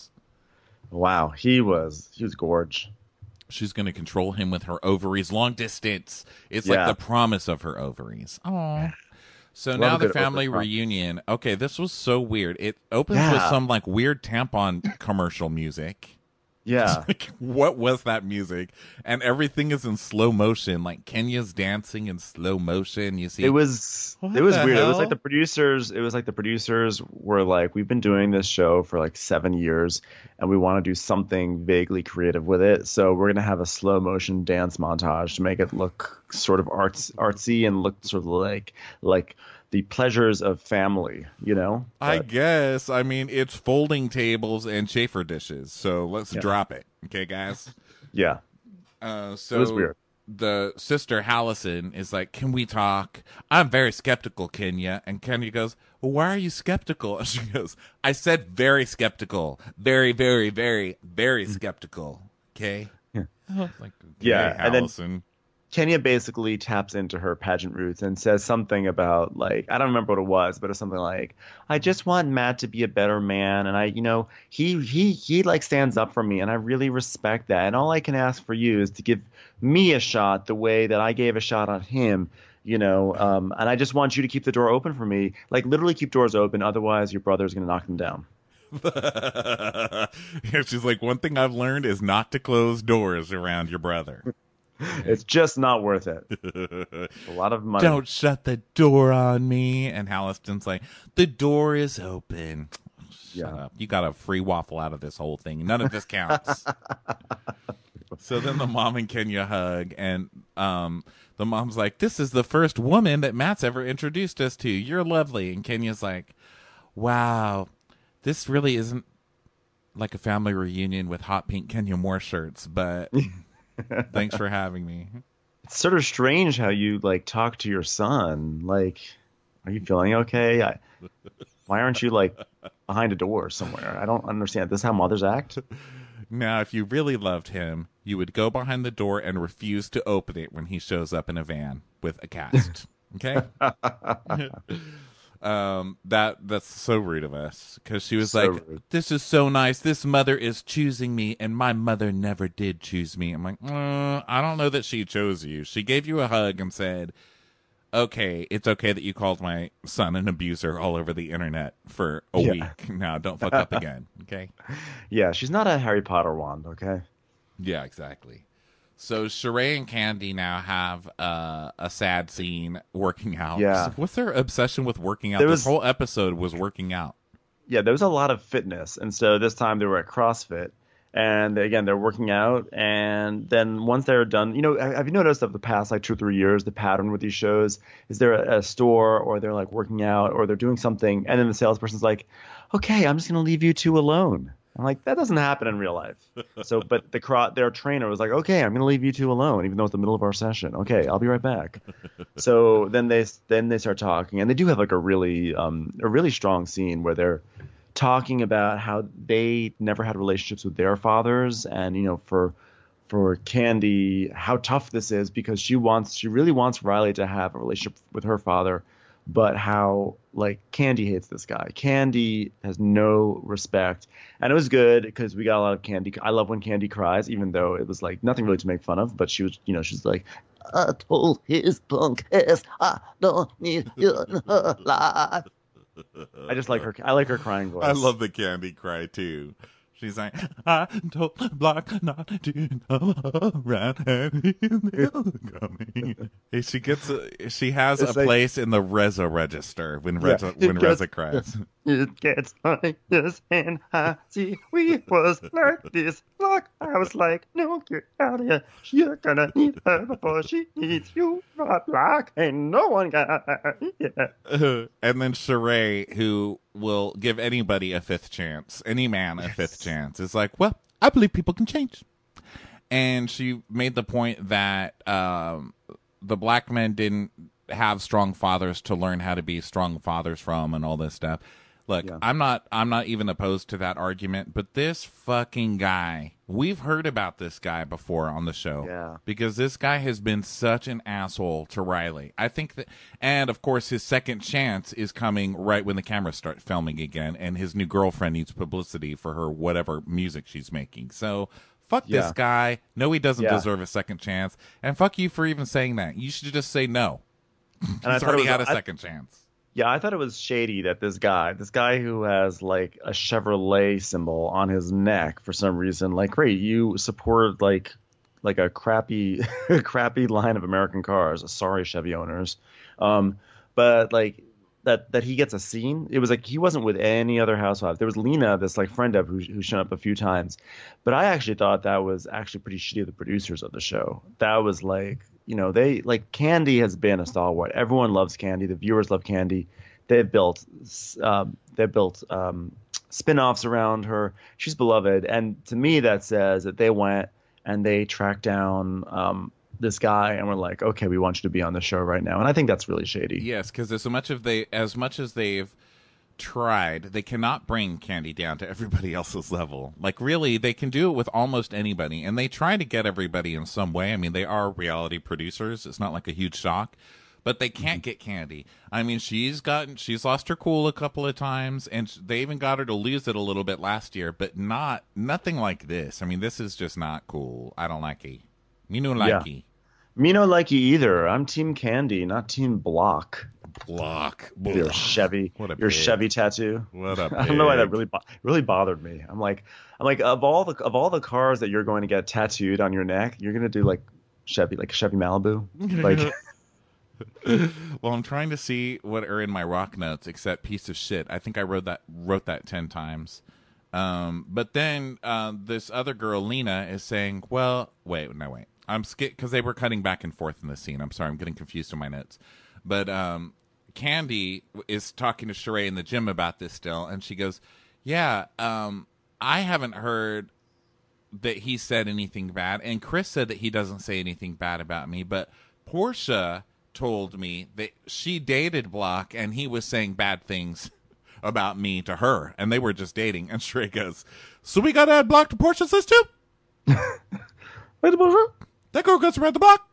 [SPEAKER 2] Wow. He was, he was gorge.
[SPEAKER 1] She's going to control him with her ovaries long distance. It's
[SPEAKER 2] Yeah.
[SPEAKER 1] like the promise of her ovaries. Aw. So
[SPEAKER 2] Love
[SPEAKER 1] now
[SPEAKER 2] a
[SPEAKER 1] the
[SPEAKER 2] good
[SPEAKER 1] family
[SPEAKER 2] over promise.
[SPEAKER 1] reunion. Okay, this was so weird. It opens
[SPEAKER 2] Yeah.
[SPEAKER 1] with some like weird tampon commercial music.
[SPEAKER 2] Yeah.
[SPEAKER 1] Like, what was that music? And everything is in slow motion. Like Kenya's dancing in slow motion. You see,
[SPEAKER 2] It was
[SPEAKER 1] What
[SPEAKER 2] it was
[SPEAKER 1] the
[SPEAKER 2] weird. It was
[SPEAKER 1] hell?
[SPEAKER 2] like the producers. It was like the producers were like, we've been doing this show for like seven years, and we want to do something vaguely creative with it. So we're gonna have a slow motion dance montage to make it look sort of arts artsy and look sort of like like the pleasures of family. You know.
[SPEAKER 1] I
[SPEAKER 2] But-
[SPEAKER 1] guess. I mean, it's folding tables and chafer dishes. So let's
[SPEAKER 2] Yeah.
[SPEAKER 1] drop it, okay, guys.
[SPEAKER 2] yeah.
[SPEAKER 1] Uh, so
[SPEAKER 2] It was weird.
[SPEAKER 1] The sister Hallison is like, "Can we talk? I'm very skeptical, Kenya." And Kenya goes, "Well, why are you skeptical?" And she goes, "I said very skeptical, very, very, very, very skeptical." Okay.
[SPEAKER 2] Yeah.
[SPEAKER 1] I was like, okay,
[SPEAKER 2] Yeah, and then-
[SPEAKER 1] Hallison.
[SPEAKER 2] Kenya basically taps into her pageant roots and says something about like, I don't remember what it was, but it's something like, I just want Matt to be a better man, and I, you know, he he he like stands up for me, and I really respect that. And all I can ask for you is to give me a shot the way that I gave a shot on him, you know. Um, and I just want you to keep the door open for me, like literally keep doors open. Otherwise, your brother's gonna knock them down.
[SPEAKER 1] Yeah, she's like, one thing I've learned is not to close doors around your brother.
[SPEAKER 2] It's just not worth it. A lot of money.
[SPEAKER 1] Don't shut the door on me. And Halliston's like, the door is open. Shut
[SPEAKER 2] Yeah.
[SPEAKER 1] up. You got a free waffle out of this whole thing. None of this counts. So then the mom and Kenya hug, and um, the mom's like, this is the first woman that Matt's ever introduced us to. You're lovely. And Kenya's like, wow, this really isn't like a family reunion with hot pink Kenya Moore shirts, but thanks for having me.
[SPEAKER 2] It's sort of strange how you like talk to your son. Like, are you feeling okay? I, why aren't you like behind a door somewhere? I don't understand. This is how mothers act?
[SPEAKER 1] Now, if you really loved him, you would go behind the door and refuse to open it when he shows up in a van with a cast. Okay? um, that that's so rude of us, because she was
[SPEAKER 2] So
[SPEAKER 1] like,
[SPEAKER 2] rude.
[SPEAKER 1] "This is so nice. This mother is choosing me, and my mother never did choose me." I'm like, mm, I don't know that she chose you. She gave you a hug and said, "Okay, it's okay that you called my son an abuser all over the internet for a
[SPEAKER 2] Yeah.
[SPEAKER 1] week. Now, don't fuck up again." Okay.
[SPEAKER 2] Yeah, she's not a Harry Potter wand, okay?
[SPEAKER 1] Yeah, exactly. So Sheree and Candy now have uh, a sad scene working out.
[SPEAKER 2] Yeah.
[SPEAKER 1] What's their obsession with working out?
[SPEAKER 2] There
[SPEAKER 1] This
[SPEAKER 2] was-
[SPEAKER 1] whole episode was working out.
[SPEAKER 2] Yeah, there was a lot of fitness, and so this time they were at CrossFit, and again they're working out, and then once they're done, you know, have you noticed of the past like two or three years, the pattern with these shows is they're at a store or they're like working out or they're doing something, and then the salesperson's like, "Okay, I'm just gonna leave you two alone." I'm like, that doesn't happen in real life. So, but the cro- their trainer was like, "Okay, I'm gonna leave you two alone, even though it's the middle of our session. Okay, I'll be right back." So then they then they start talking, and they do have like a really um a really strong scene where they're talking about how they never had relationships with their fathers, and you know, for for Candy, how tough this is because she wants she really wants Riley to have a relationship with her father, but how like Candy hates this guy. Candy has no respect, and it was good because we got a lot of Candy. I love when Candy cries, even though it was like nothing really to make fun of. But she was, you know, she's like, "I told his punk ass I don't need you in her life." I just like her. I like her crying voice.
[SPEAKER 1] I love the Candy cry too. She's like, I told Block not to come around and he's coming. She gets, a, she has
[SPEAKER 2] It's
[SPEAKER 1] a
[SPEAKER 2] like-
[SPEAKER 1] place in the Reza register when Reza
[SPEAKER 2] Yeah.
[SPEAKER 1] when Reza cries.
[SPEAKER 2] It gets like this, and I see we was like this. Like I was like, "No, get out of here. You're gonna need her before she needs you." Not like, and no one got yeah.
[SPEAKER 1] And then Sheree, who will give anybody a fifth chance, any man a fifth chance, is like, well, I believe people can change. And she made the point that um, the black men didn't have strong fathers to learn how to be strong fathers from and all this stuff. Look,
[SPEAKER 2] Yeah.
[SPEAKER 1] I'm not I'm not even opposed to that argument, but this fucking guy, we've heard about this guy before on the show.
[SPEAKER 2] Yeah.
[SPEAKER 1] Because this guy has been such an asshole to Riley. I think that, and of course his second chance is coming right when the cameras start filming again and his new girlfriend needs publicity for her whatever music she's making. So fuck
[SPEAKER 2] Yeah.
[SPEAKER 1] this guy. No, he doesn't
[SPEAKER 2] Yeah.
[SPEAKER 1] deserve a second chance. And fuck you for even saying that. You should just say no.
[SPEAKER 2] And I
[SPEAKER 1] He's
[SPEAKER 2] thought it
[SPEAKER 1] already
[SPEAKER 2] was-
[SPEAKER 1] had a
[SPEAKER 2] I-
[SPEAKER 1] second chance.
[SPEAKER 2] Yeah, I thought it was shady that this guy, this guy who has like a Chevrolet symbol on his neck for some reason, like, great, you support like like a crappy crappy line of American cars. Sorry, Chevy owners. Um, but like that that he gets a scene. It was like he wasn't with any other housewives. There was Lena, this like friend of who who's shown up a few times. But I actually thought that was actually pretty shitty of the producers of the show. That was like, you know, they like Candy has been a stalwart. Everyone loves Candy. The viewers love Candy. They've built um, they've built um, spin-offs around her. She's beloved, and to me that says that they went and they tracked down um, this guy and were like, okay, we want you to be on the show right now. And I think that's really shady.
[SPEAKER 1] Yes, because as much of they as much as they've tried, they cannot bring Candy down to everybody else's level. Like really, they can do it with almost anybody, and they try to get everybody in some way. I mean, they are reality producers. It's not like a huge shock, but they can't get Candy. I mean, she's gotten she's lost her cool a couple of times, and they even got her to lose it a little bit last year, but not nothing like this. I mean, this is just not cool. I don't like it. Me no like
[SPEAKER 2] Yeah.
[SPEAKER 1] it.
[SPEAKER 2] Me no like you either. I'm Team Candy, not Team Block.
[SPEAKER 1] Block.
[SPEAKER 2] Your Chevy,
[SPEAKER 1] What a
[SPEAKER 2] your
[SPEAKER 1] pig.
[SPEAKER 2] Chevy tattoo.
[SPEAKER 1] What a
[SPEAKER 2] I don't know why that
[SPEAKER 1] pig.
[SPEAKER 2] really bo- really bothered me. I'm like, I'm like, of all the of all the cars that you're going to get tattooed on your neck, you're gonna do like Chevy, like Chevy Malibu. Like,
[SPEAKER 1] Well, I'm trying to see what are in my rock notes except piece of shit. I think I wrote that wrote that ten times. Um, but then uh, this other girl, Lena, is saying, "Well, wait, no, wait. I'm skip because they were cutting back and forth in this scene. I'm sorry, I'm getting confused in my notes. But um, Candy is talking to Sheree in the gym about this still, and she goes, "Yeah, um, I haven't heard that he said anything bad, and Chris said that he doesn't say anything bad about me, but Portia told me that she dated Block, and he was saying bad things about me to her, and they were just dating." And Sheree goes, "So we got to add Block to Portia's list too? That girl goes around the block."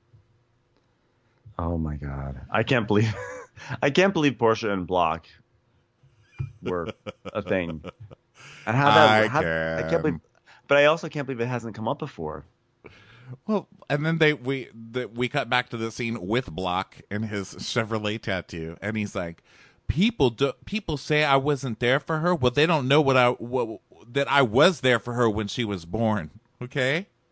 [SPEAKER 2] oh my god, I can't believe, I can't believe Portia and Block were a thing. And how that,
[SPEAKER 1] I
[SPEAKER 2] how, I
[SPEAKER 1] can.
[SPEAKER 2] can't believe, but I also can't believe it hasn't come up before.
[SPEAKER 1] Well, and then they we the, we cut back to the scene with Block and his Chevrolet tattoo, and he's like, "People do people say I wasn't there for her. Well, they don't know what I what, that I was there for her when she was born." Okay,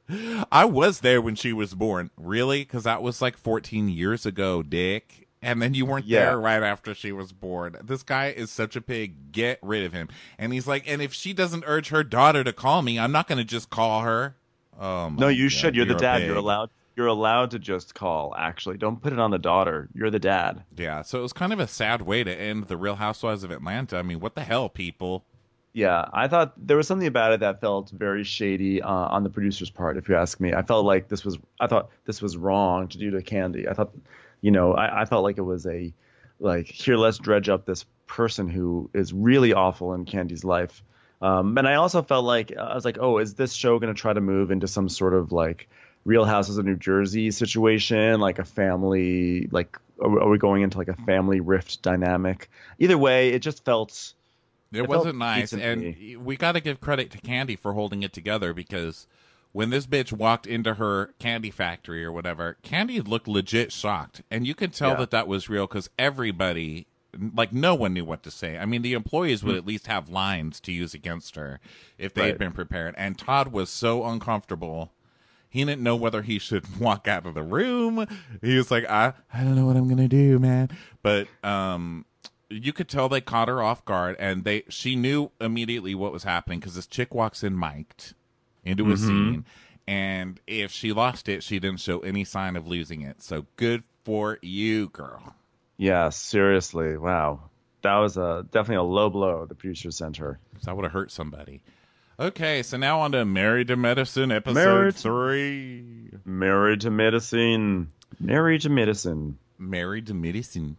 [SPEAKER 1] I was there when she was born. Really? Because that was like fourteen years ago, Dick. And then you weren't
[SPEAKER 2] Yeah.
[SPEAKER 1] there right after she was born. This guy is such a pig. Get rid of him. And he's like, and if she doesn't urge her daughter to call me, I'm not going to just call her. Oh my
[SPEAKER 2] No, you
[SPEAKER 1] God,
[SPEAKER 2] should. You're, the
[SPEAKER 1] a
[SPEAKER 2] dad.
[SPEAKER 1] pig.
[SPEAKER 2] You're allowed. You're allowed to just call. Actually, don't put it on the daughter. You're the dad.
[SPEAKER 1] Yeah, so it was kind of a sad way to end The Real Housewives of Atlanta. I mean, what the hell, people?
[SPEAKER 2] Yeah, I thought there was something about it that felt very shady uh, on the producer's part. If you ask me, I felt like this was. I thought this was wrong to do to Candy. I thought, you know, I, I felt like it was a, like, here, let's dredge up this person who is really awful in Candy's life. Um, and I also felt like I was like, oh, is this show going to try to move into some sort of like Real Houses of New Jersey situation, like a family, like are, are we going into like a family rift dynamic? Either way, it just felt.
[SPEAKER 1] It,
[SPEAKER 2] It
[SPEAKER 1] wasn't
[SPEAKER 2] felt
[SPEAKER 1] nice,
[SPEAKER 2] decent to
[SPEAKER 1] and
[SPEAKER 2] me.
[SPEAKER 1] we got to give credit to Candy for holding it together, because when this bitch walked into her candy factory or whatever, Candy looked legit shocked, and you could tell
[SPEAKER 2] Yeah.
[SPEAKER 1] that that was real because everybody, like, no one knew what to say. I mean, the employees would at least have lines to use against her if they had
[SPEAKER 2] Right.
[SPEAKER 1] been prepared, and Todd was so uncomfortable. He didn't know whether he should walk out of the room. He was like, I, I don't know what I'm gonna do, man. But um, you could tell they caught her off guard, and they she knew immediately what was happening because this chick walks in mic'd into a
[SPEAKER 2] Mhm.
[SPEAKER 1] scene, and if she lost it, she didn't show any sign of losing it. So good for you, girl.
[SPEAKER 2] Yeah, seriously, wow, that was a definitely a low blow the producer sent her.
[SPEAKER 1] That would have hurt somebody. Okay, so now on to Married to Medicine, episode
[SPEAKER 2] Married-
[SPEAKER 1] three.
[SPEAKER 2] Married to medicine, married to medicine.
[SPEAKER 1] Married to Medicine.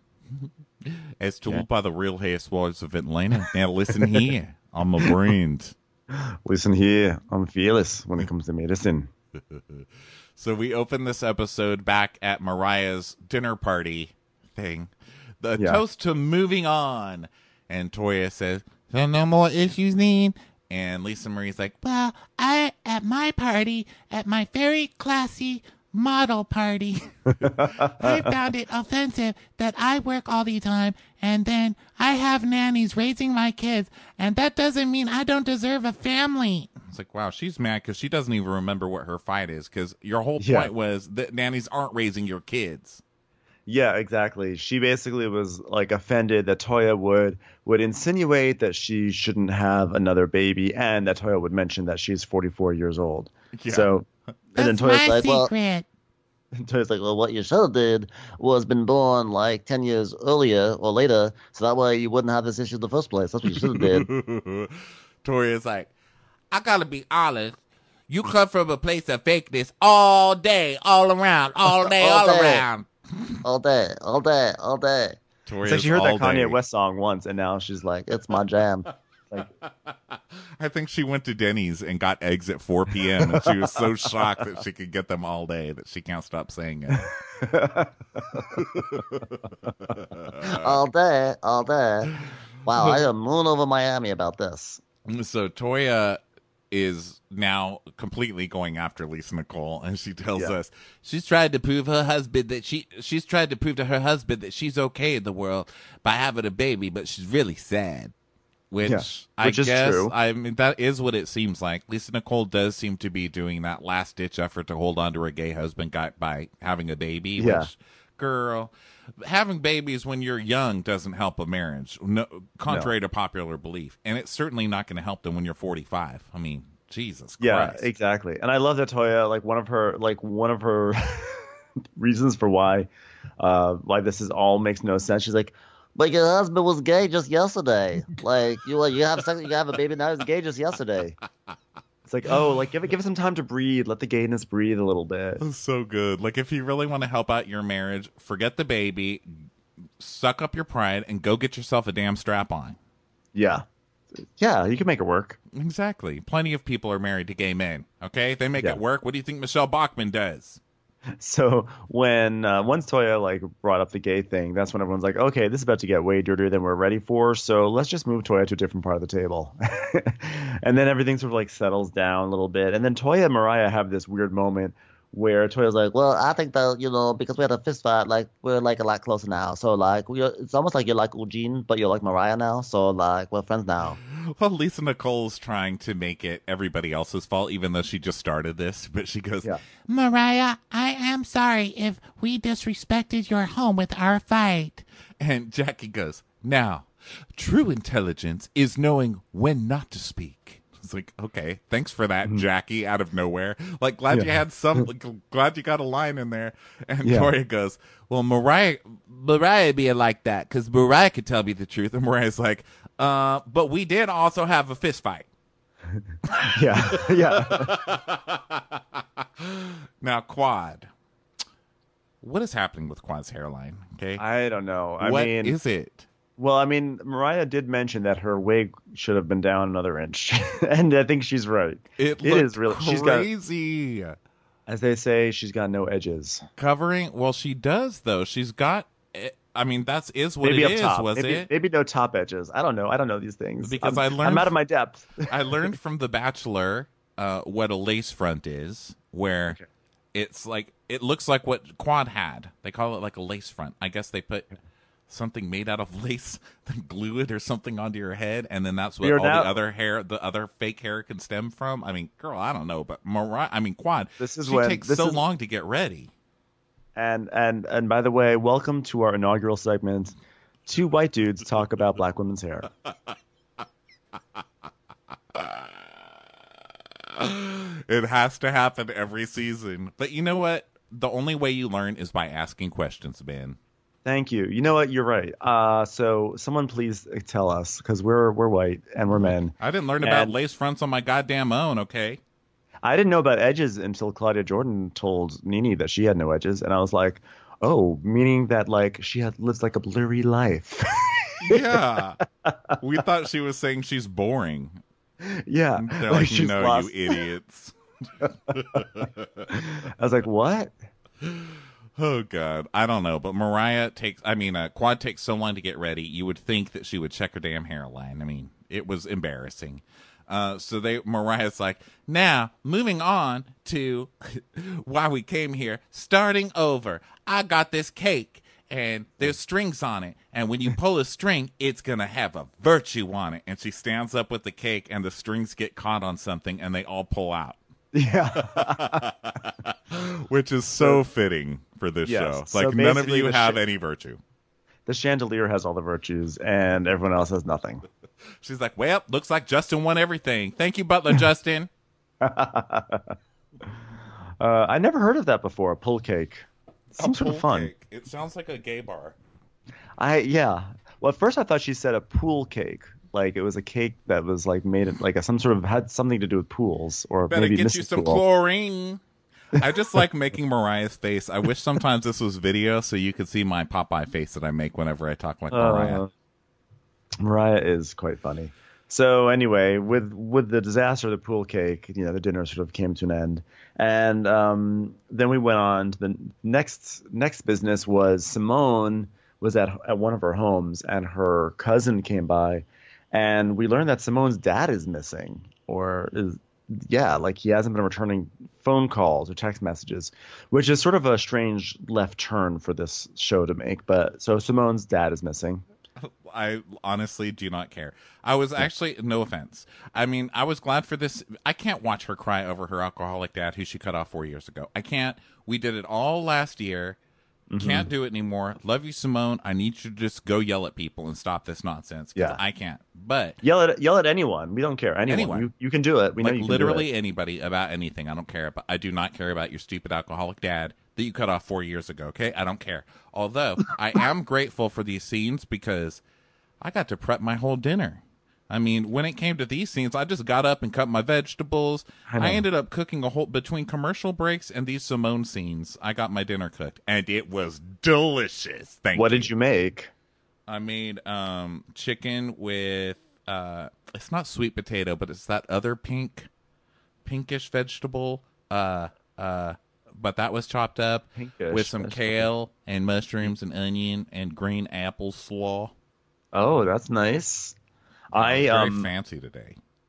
[SPEAKER 1] As told
[SPEAKER 2] Yeah.
[SPEAKER 1] by the Real Housewives of Atlanta. Now listen here. I'm a brand.
[SPEAKER 2] Listen here, I'm fearless when it comes to medicine.
[SPEAKER 1] So we open this episode back at Mariah's dinner party thing. The
[SPEAKER 2] Yeah.
[SPEAKER 1] toast to moving on. And Toya says, so no more issues, Neen? And Lisa Marie's like, well, I, at my party, at my very classy model party, I found it offensive that I work all the time and then I have nannies raising my kids, and that doesn't mean I don't deserve a family. It's like, wow, she's mad because she doesn't even remember what her fight is, because your whole
[SPEAKER 2] Yeah.
[SPEAKER 1] point was that nannies aren't raising your kids.
[SPEAKER 2] Yeah, exactly. She basically was like offended that Toya would would insinuate that she shouldn't have another baby, and that Toya would mention that she's forty-four years old.
[SPEAKER 1] Yeah.
[SPEAKER 2] So, and then
[SPEAKER 3] That's
[SPEAKER 2] Toya's
[SPEAKER 3] my
[SPEAKER 2] like, well,
[SPEAKER 3] secret.
[SPEAKER 2] Toya's like, well, what you should have did was been born like ten years earlier or later, so that way you wouldn't have this issue in the first place. That's what you should have did.
[SPEAKER 1] Toria's like, I gotta be honest. You come from a place of fakeness all day, all around, all day, all,
[SPEAKER 2] All day.
[SPEAKER 1] around.
[SPEAKER 2] all day, all day, all day.
[SPEAKER 1] Toria's
[SPEAKER 2] It's like she heard
[SPEAKER 1] all
[SPEAKER 2] that Kanye
[SPEAKER 1] day.
[SPEAKER 2] West song once, and now she's like, it's my jam. Like,
[SPEAKER 1] I think she went to Denny's and got eggs at four p.m. and she was so shocked that she could get them all day that she can't stop saying it.
[SPEAKER 2] all day, all day. Wow, I am moon over Miami about this.
[SPEAKER 1] So Toya is now completely going after Lisa Nicole, and she tells
[SPEAKER 2] Yeah.
[SPEAKER 1] us she's tried to prove her husband that she she's tried to prove to her husband that she's okay in the world by having a baby, but she's really sad. Which,
[SPEAKER 2] Yeah,
[SPEAKER 1] I
[SPEAKER 2] which is
[SPEAKER 1] guess
[SPEAKER 2] true.
[SPEAKER 1] I mean that is what it seems like. Lisa Nicole does seem to be doing that last ditch effort to hold on to her gay husband guy by having a baby.
[SPEAKER 2] Yeah.
[SPEAKER 1] Which, girl, having babies when you're young doesn't help a marriage, no, contrary to popular belief, and it's certainly not going to help them when you're forty-five. I mean, Jesus
[SPEAKER 2] Yeah,
[SPEAKER 1] Christ.
[SPEAKER 2] exactly. And I love that Toya, like one of her, like one of her reasons for why, uh, why this is all makes no sense. She's like, but your husband was gay just yesterday. Like you, you have sex, you have a baby now. He's gay just yesterday. It's like, oh, like give it, give it some time to breathe. Let the gayness breathe a little bit.
[SPEAKER 1] That's so good. Like, if you really want to help out your marriage, forget the baby, suck up your pride, and go get yourself a damn strap on.
[SPEAKER 2] Yeah, yeah, you can make it work.
[SPEAKER 1] Exactly. Plenty of people are married to gay men. Okay, they make
[SPEAKER 2] Yeah.
[SPEAKER 1] it work. What do you think Michelle Bachman does?
[SPEAKER 2] So when uh, once Toya like brought up the gay thing, that's when everyone's like, okay, this is about to get way dirtier than we're ready for. So let's just move Toya to a different part of the table. And then everything sort of like settles down a little bit. And then Toya and Mariah have this weird moment where Toya's like, well, I think that, you know, because we had a fist fight, like, we're, like, a lot closer now. So, like, we're, it's almost like you're like Eugene, but you're like Mariah now. So, like, we're friends now.
[SPEAKER 1] Well, Lisa Nicole's trying to make it everybody else's fault, even though she just started this. But she goes,
[SPEAKER 2] Yeah.
[SPEAKER 3] Mariah, I am sorry if we disrespected your home with our fight.
[SPEAKER 1] and Jackie goes, now, true intelligence is knowing when not to speak. It's like, okay, thanks for that, Jackie, out of nowhere. Like, glad you
[SPEAKER 2] Yeah.
[SPEAKER 1] had some, like, glad you got a line in there. And
[SPEAKER 2] Yeah.
[SPEAKER 1] Toya goes, well, Mariah, Mariah being like that, because Mariah could tell me the truth. And Mariah's like, uh, but we did also have a fist fight.
[SPEAKER 2] Yeah. Yeah.
[SPEAKER 1] Now, Quad. What is happening with Quad's hairline? Okay.
[SPEAKER 2] I don't know. I
[SPEAKER 1] What
[SPEAKER 2] mean,
[SPEAKER 1] is it?
[SPEAKER 2] well, I mean, Mariah did mention that her wig should have been down another inch. And I think she's right.
[SPEAKER 1] It,
[SPEAKER 2] It
[SPEAKER 1] looked
[SPEAKER 2] is really- she's got-
[SPEAKER 1] crazy.
[SPEAKER 2] As they say, she's got no edges.
[SPEAKER 1] Covering, well, she does though. She's got. I mean, that's is what
[SPEAKER 2] Maybe
[SPEAKER 1] it
[SPEAKER 2] up
[SPEAKER 1] is,
[SPEAKER 2] top.
[SPEAKER 1] was
[SPEAKER 2] maybe,
[SPEAKER 1] it?
[SPEAKER 2] maybe no top edges. I don't know. I don't know these things.
[SPEAKER 1] Because
[SPEAKER 2] I'm,
[SPEAKER 1] I learned
[SPEAKER 2] I'm out
[SPEAKER 1] f-
[SPEAKER 2] of my depth.
[SPEAKER 1] I learned from The Bachelor uh, what a lace front is, where
[SPEAKER 2] Okay.
[SPEAKER 1] it's like it looks like what Quad had. They call it like a lace front. I guess they put something made out of lace, then glue it or something onto your head, and then that's what
[SPEAKER 2] You're
[SPEAKER 1] all
[SPEAKER 2] now-
[SPEAKER 1] the other hair, the other fake hair, can stem from. I mean, girl, I don't know, but Mariah, I mean, Quad.
[SPEAKER 2] This is
[SPEAKER 1] she
[SPEAKER 2] when-
[SPEAKER 1] takes
[SPEAKER 2] this
[SPEAKER 1] so
[SPEAKER 2] is-
[SPEAKER 1] long to get ready.
[SPEAKER 2] And and and by the way, welcome to our inaugural segment. Two white dudes talk about black women's hair.
[SPEAKER 1] It has to happen every season. But you know what? The only way you learn is by asking questions, man.
[SPEAKER 2] Thank you. You know what? You're right. Uh, so someone please tell us, because we're we're white and we're men.
[SPEAKER 1] I didn't learn about
[SPEAKER 2] And-
[SPEAKER 1] lace fronts on my goddamn own, okay?
[SPEAKER 2] I didn't know about edges until Claudia Jordan told Nene that she had no edges, and I was like, oh, meaning that like she had lives like a blurry life.
[SPEAKER 1] Yeah. We thought she was saying she's boring.
[SPEAKER 2] Yeah,
[SPEAKER 1] They're like,
[SPEAKER 2] she's
[SPEAKER 1] no,
[SPEAKER 2] lost.
[SPEAKER 1] you idiots.
[SPEAKER 2] I was like, what?
[SPEAKER 1] Oh, God. I don't know. But Mariah takes, I mean, uh, Quad takes so long to get ready. You would think that she would check her damn hairline. I mean, it was embarrassing. Uh, so they, Mariah's like, now, moving on to why we came here, starting over. I got this cake, and there's strings on it. And when you pull a string, it's going to have a virtue on it. And she stands up with the cake, and the strings get caught on something, and they all pull out.
[SPEAKER 2] Yeah.
[SPEAKER 1] Which is so fitting for this
[SPEAKER 2] Yes.
[SPEAKER 1] show. It's
[SPEAKER 2] So
[SPEAKER 1] like none of
[SPEAKER 2] basically
[SPEAKER 1] you
[SPEAKER 2] the
[SPEAKER 1] have
[SPEAKER 2] sh-
[SPEAKER 1] any virtue.
[SPEAKER 2] The chandelier has all the virtues, and everyone else has nothing.
[SPEAKER 1] She's like, well, looks like Justin won everything. Thank you, Butler Justin.
[SPEAKER 2] Uh, I never heard of that before. A pull cake. Seems sort of fun.
[SPEAKER 1] Cake. It sounds like a gay bar.
[SPEAKER 2] I yeah. Well, at first I thought she said a pool cake, like it was a cake that was like made it like a, some sort of had something to do with pools or
[SPEAKER 1] Better
[SPEAKER 2] maybe
[SPEAKER 1] get
[SPEAKER 2] Missus
[SPEAKER 1] you some
[SPEAKER 2] Pool.
[SPEAKER 1] chlorine. I just like making Mariah's face. I wish sometimes this was video so you could see my Popeye face that I make whenever I talk like Mariah.
[SPEAKER 2] Uh, Mariah is quite funny. So anyway, with with the disaster of the pool cake, you know, the dinner sort of came to an end, and um, then we went on to the next next business. Was Simone was at at one of her homes, and her cousin came by, and we learned that Simone's dad is missing, or is yeah, like he hasn't been returning phone calls or text messages, which is sort of a strange left turn for this show to make. But so Simone's dad is missing.
[SPEAKER 1] I honestly do not care. I was actually, no offense. I mean, I was glad for this. I can't watch her cry over her alcoholic dad who she cut off four years ago. I can't. We did it all last year.
[SPEAKER 2] Mm-hmm.
[SPEAKER 1] Can't do it anymore. Love you, Simone. I need you to just go yell at people and stop this nonsense. 'Cause
[SPEAKER 2] Yeah.
[SPEAKER 1] I can't. But
[SPEAKER 2] Yell at yell at anyone. We don't care. Anyone.
[SPEAKER 1] Anyone.
[SPEAKER 2] You, you can do it. We know
[SPEAKER 1] like
[SPEAKER 2] you can
[SPEAKER 1] literally
[SPEAKER 2] do it.
[SPEAKER 1] anybody about anything. I don't care. But I do not care about your stupid alcoholic dad that you cut off four years ago. Okay, I don't care. Although I am grateful for these scenes because I got to prep my whole dinner. I mean, when it came to these scenes, I just got up and cut my vegetables.
[SPEAKER 2] I know.
[SPEAKER 1] I, ended up cooking a whole between commercial breaks and these Simone scenes. I got my dinner cooked, and it was delicious. Thank
[SPEAKER 2] What
[SPEAKER 1] you.
[SPEAKER 2] did you make?
[SPEAKER 1] I made um, chicken with uh, it's not sweet potato, but it's that other pink, pinkish vegetable. Uh, uh, but that was chopped up
[SPEAKER 2] Pinkish
[SPEAKER 1] with some
[SPEAKER 2] vegetable.
[SPEAKER 1] kale and mushrooms and onion and green apple slaw.
[SPEAKER 2] Oh, that's nice.
[SPEAKER 1] I
[SPEAKER 2] I
[SPEAKER 1] was very
[SPEAKER 2] um
[SPEAKER 1] fancy today.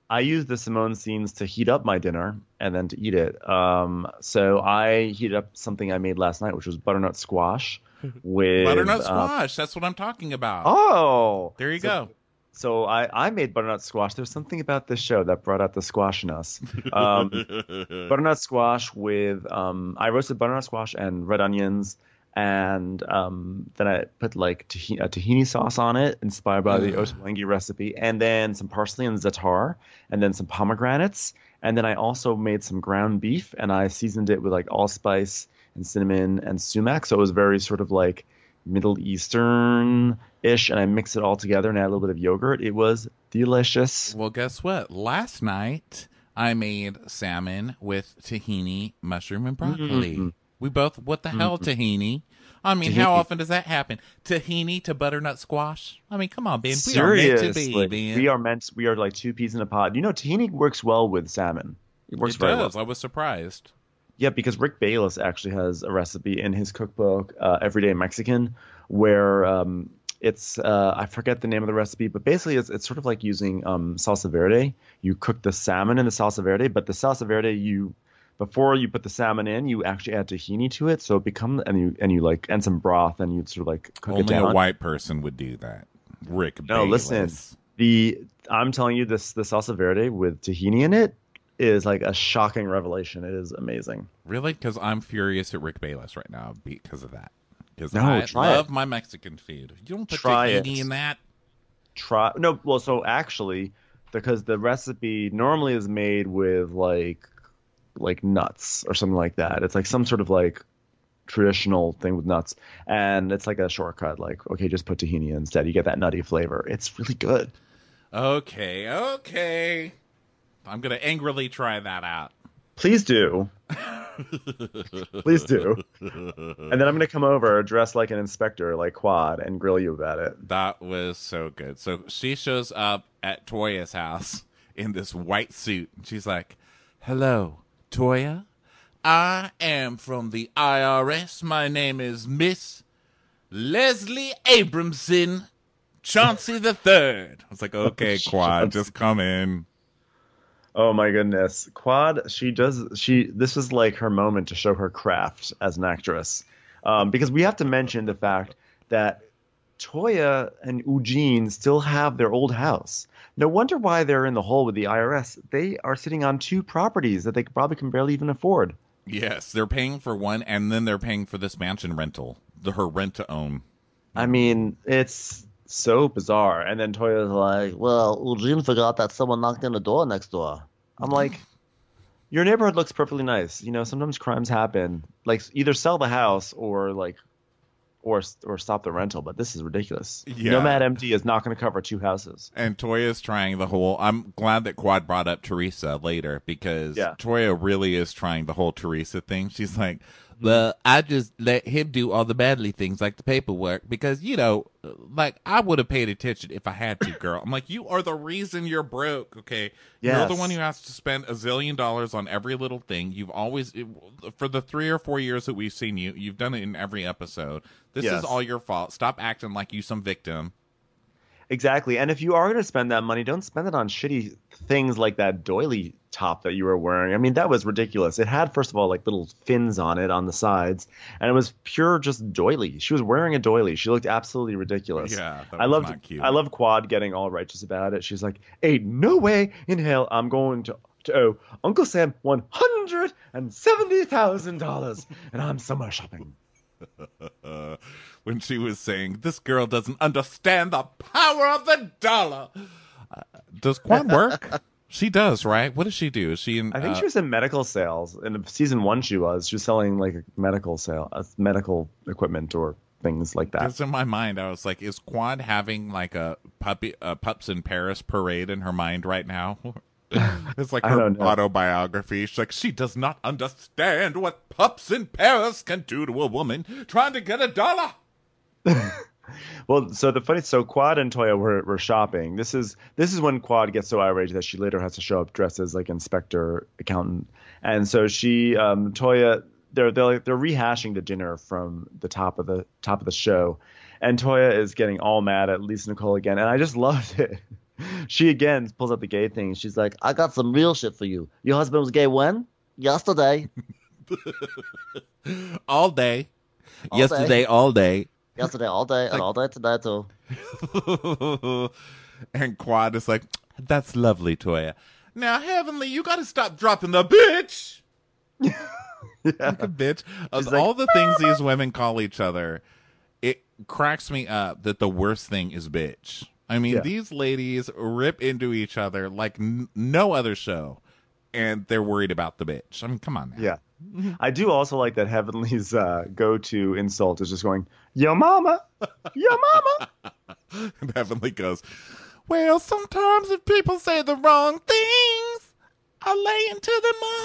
[SPEAKER 2] I use the Simone scenes to heat up my dinner and then to eat it. Um, so I heated up something I made last night, which was butternut squash with
[SPEAKER 1] Butternut
[SPEAKER 2] uh,
[SPEAKER 1] squash. That's what I'm talking about.
[SPEAKER 2] oh,
[SPEAKER 1] There you
[SPEAKER 2] so,
[SPEAKER 1] go.
[SPEAKER 2] So I, I made butternut squash. There's something about this show that brought out the squash in us. Um, butternut squash with um, I roasted butternut squash and red onions, and um, then I put like tahini, a tahini sauce on it, inspired by the Ottolenghi recipe, and then some parsley and za'atar, and then some pomegranates, and then I also made some ground beef, and I seasoned it with like allspice and cinnamon and sumac, so it was very sort of like Middle Eastern-ish, and I mixed it all together and add a little bit of yogurt. It was delicious.
[SPEAKER 1] Well, guess what? Last night I made salmon with tahini, mushroom, and broccoli. Mm-hmm. We both, what the mm-hmm. hell, tahini? I mean, tahini. How often does that happen? Tahini to butternut squash? I mean, come on, Ben. We
[SPEAKER 2] Seriously.
[SPEAKER 1] are meant to be, Ben.
[SPEAKER 2] We are meant. We are like two peas in a pod. You know, tahini works well with salmon. It works
[SPEAKER 1] it
[SPEAKER 2] very
[SPEAKER 1] does.
[SPEAKER 2] well.
[SPEAKER 1] I was surprised.
[SPEAKER 2] Yeah, because Rick Bayless actually has a recipe in his cookbook, uh, Everyday Mexican, where um, it's uh, I forget the name of the recipe, but basically it's it's sort of like using um, salsa verde. You cook the salmon in the salsa verde, but the salsa verde you before you put the salmon in, you actually add tahini to it, so it becomes and you and you like and some broth, and you sort of like cook
[SPEAKER 1] Only
[SPEAKER 2] it down.
[SPEAKER 1] Only a white person would do that. Rick
[SPEAKER 2] no,
[SPEAKER 1] Bayless.
[SPEAKER 2] listen, the I'm telling you this the salsa verde with tahini in it is like a shocking revelation. It is amazing.
[SPEAKER 1] Really? Because I'm furious at Rick Bayless right now because of that. Because
[SPEAKER 2] no,
[SPEAKER 1] I
[SPEAKER 2] try
[SPEAKER 1] love
[SPEAKER 2] it.
[SPEAKER 1] my Mexican food. You don't put
[SPEAKER 2] try
[SPEAKER 1] tahini
[SPEAKER 2] it.
[SPEAKER 1] in that.
[SPEAKER 2] Try no. Well, so actually, because the recipe normally is made with like like nuts or something like that. It's like some sort of like traditional thing with nuts, and it's like a shortcut. Like, okay, just put tahini instead. You get that nutty flavor. It's really good.
[SPEAKER 1] Okay, okay. I'm going to angrily try that out.
[SPEAKER 2] Please do. Please do. And then I'm going to come over dressed like an inspector, like Quad, and grill you about it.
[SPEAKER 1] That was so good. So she shows up at Toya's house in this white suit. And she's like, hello, Toya. I am from the I R S. My name is Miss Leslie Abramson Chauncey the Third. I was like, okay, Quad, just come in.
[SPEAKER 2] Oh my goodness. Quad, she does, she, this is like her moment to show her craft as an actress. Um, because we have to mention the fact that Toya and Eugene still have their old house. No wonder why they're in the hole with the I R S. They are sitting on two properties that they probably can barely even afford.
[SPEAKER 1] Yes, they're paying for one, and then they're paying for this mansion rental, the, her rent to own.
[SPEAKER 2] I mean, it's so bizarre. And then Toya's like, well, Eugene forgot that someone knocked on the door next door. I'm like, your neighborhood looks perfectly nice. You know, sometimes crimes happen. Like, either sell the house or like, or or stop the rental. But this is ridiculous.
[SPEAKER 1] Yeah.
[SPEAKER 2] Nomad M D is not going to cover two houses.
[SPEAKER 1] And Toya's trying the whole. I'm glad that Quad brought up Teresa later because
[SPEAKER 2] yeah.
[SPEAKER 1] Toya really is trying the whole Teresa thing. She's like, well, I just let him do all the badly things like the paperwork because, you know, like I would have paid attention if I had to, girl. I'm like, you are the reason you're broke, okay?
[SPEAKER 2] Yes.
[SPEAKER 1] You're the one who has to spend a zillion dollars on every little thing. You've always, for the three or four years that we've seen you, you've done it in every episode. This
[SPEAKER 2] yes.
[SPEAKER 1] is all your fault. Stop acting like you some victim.
[SPEAKER 2] Exactly. And if you are going to spend that money, don't spend it on shitty things like that doily top that you were wearing. I mean, that was ridiculous. It had, first of all, like little fins on it on the sides, and it was pure just doily. She was wearing a doily. She looked absolutely ridiculous.
[SPEAKER 1] Yeah, that was
[SPEAKER 2] I loved,
[SPEAKER 1] not cute.
[SPEAKER 2] I love Quad getting all righteous about it. She's like, ain't no way in hell I'm going to, to owe Uncle Sam one hundred seventy thousand dollars, and I'm summer shopping.
[SPEAKER 1] When she was saying, this girl doesn't understand the power of the dollar. Uh, does Quad work? She does, right? What does she do? Is she in?
[SPEAKER 2] I think
[SPEAKER 1] uh,
[SPEAKER 2] she was in medical sales. In season one, she was. She was selling like a medical sale, uh, medical equipment or things like that.
[SPEAKER 1] Because in my mind, I was like, is Quad having like a puppy, a Pups in Paris parade in her mind right now? It's like her autobiography. She's like, she does not understand what Pups in Paris can do to a woman trying to get a dollar.
[SPEAKER 2] Well, so the funny, so Quad and Toya were, were shopping. This is this is when Quad gets so irate that she later has to show up dressed as like inspector accountant, and so she um, Toya they're they're like, they're rehashing the dinner from the top of the top of the show, and Toya is getting all mad at Lisa Nicole again, and I just loved it She again pulls out the gay thing. She's like, I got some real shit for you. Your husband was gay when? Yesterday.
[SPEAKER 1] All day.
[SPEAKER 2] All
[SPEAKER 1] Yesterday,
[SPEAKER 2] day.
[SPEAKER 1] all day.
[SPEAKER 2] Yesterday, all day, and all day today, too.
[SPEAKER 1] And Quad is like, that's lovely, Toya. Now, Heavenly, you gotta stop dropping the bitch.
[SPEAKER 2] Yeah.
[SPEAKER 1] Like a bitch. Of
[SPEAKER 2] She's like,
[SPEAKER 1] all the things these women call each other, it cracks me up that the worst thing is bitch. I mean,
[SPEAKER 2] Yeah.
[SPEAKER 1] these ladies rip into each other like n- no other show, and they're worried about the bitch. I mean, come on now.
[SPEAKER 2] Yeah. I do also like that Heavenly's uh, go-to insult is just going, yo mama, yo mama.
[SPEAKER 1] And Heavenly goes, well, sometimes if people say the wrong things, I lay into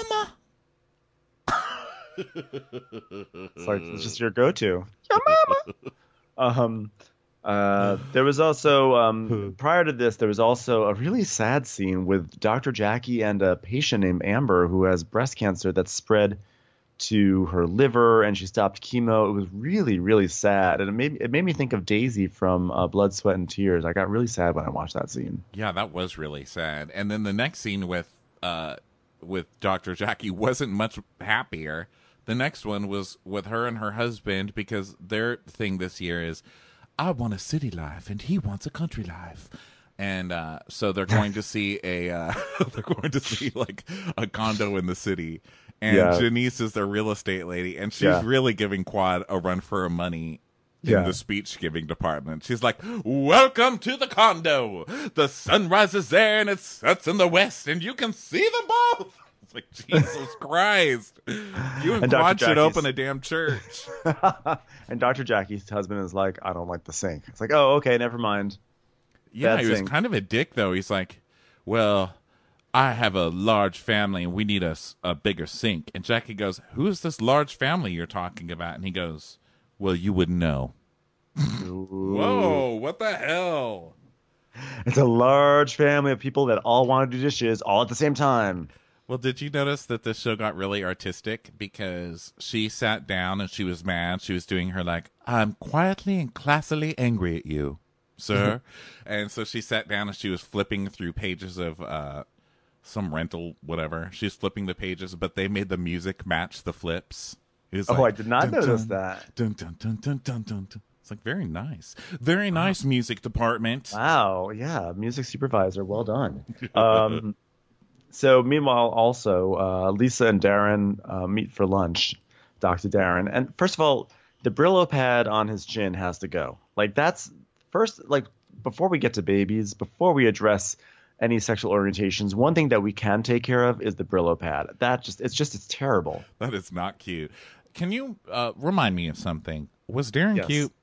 [SPEAKER 1] the mama.
[SPEAKER 2] It's like, it's just your go-to. Yo mama. Um, uh, there was also, um, prior to this, there was also a really sad scene with Doctor Jackie and a patient named Amber who has breast cancer that spread to her liver, and she stopped chemo. It was really, really sad, and it made it made me think of Daisy from uh, Blood, Sweat, and Tears. I got really sad when I watched that scene.
[SPEAKER 1] Yeah, that was really sad. And then the next scene with uh with Doctor Jackie wasn't much happier. The next one was with her and her husband, because their thing this year is, I want a city life and he wants a country life. And uh, so they're going to see a uh, they're going to see like a condo in the city. And
[SPEAKER 2] Yeah.
[SPEAKER 1] Janice is their real estate lady, and she's
[SPEAKER 2] Yeah.
[SPEAKER 1] really giving Quad a run for her money in
[SPEAKER 2] Yeah.
[SPEAKER 1] the speech giving department. She's like, welcome to the condo. The sun rises there and it sets in the west, and you can see them both. It's like, Jesus Christ. You and,
[SPEAKER 2] And
[SPEAKER 1] Quad
[SPEAKER 2] Doctor
[SPEAKER 1] should
[SPEAKER 2] Jackie's-
[SPEAKER 1] open a damn church.
[SPEAKER 2] And Doctor Jackie's husband is like, I don't like the sink. It's like, oh, okay, never mind.
[SPEAKER 1] Yeah,
[SPEAKER 2] Bad
[SPEAKER 1] he was
[SPEAKER 2] thing.
[SPEAKER 1] kind of a dick, though. He's like, well, I have a large family and we need a, s- a bigger sink. And Jackie goes, who's this large family you're talking about? And he goes, well, you wouldn't know. Whoa, what the hell?
[SPEAKER 2] It's a large family of people that all want to do dishes all at the same time.
[SPEAKER 1] Well, did you notice that this show got really artistic? Because she sat down and she was mad. She was doing her like, I'm quietly and classily angry at you, sir. And so she sat down and she was flipping through pages of uh, some rental, whatever. She was flipping the pages, but they made the music match the flips. It was
[SPEAKER 2] Oh,
[SPEAKER 1] like,
[SPEAKER 2] I did not
[SPEAKER 1] dun,
[SPEAKER 2] notice
[SPEAKER 1] dun,
[SPEAKER 2] that.
[SPEAKER 1] Dun, dun, dun, dun, dun, dun, dun. It's like very nice. Very nice music department.
[SPEAKER 2] Wow, yeah, music supervisor, well done. Um, so meanwhile, also, uh, Lisa and Darren uh, meet for lunch, Doctor Darren. And first of all, the Brillo pad on his chin has to go. Like, that's first, like, before we get to babies, before we address any sexual orientations, one thing that we can take care of is the Brillo pad. That just, it's just, it's terrible.
[SPEAKER 1] That is not cute. Can you uh, remind me of something? Was Darren
[SPEAKER 2] Yes.
[SPEAKER 1] cute?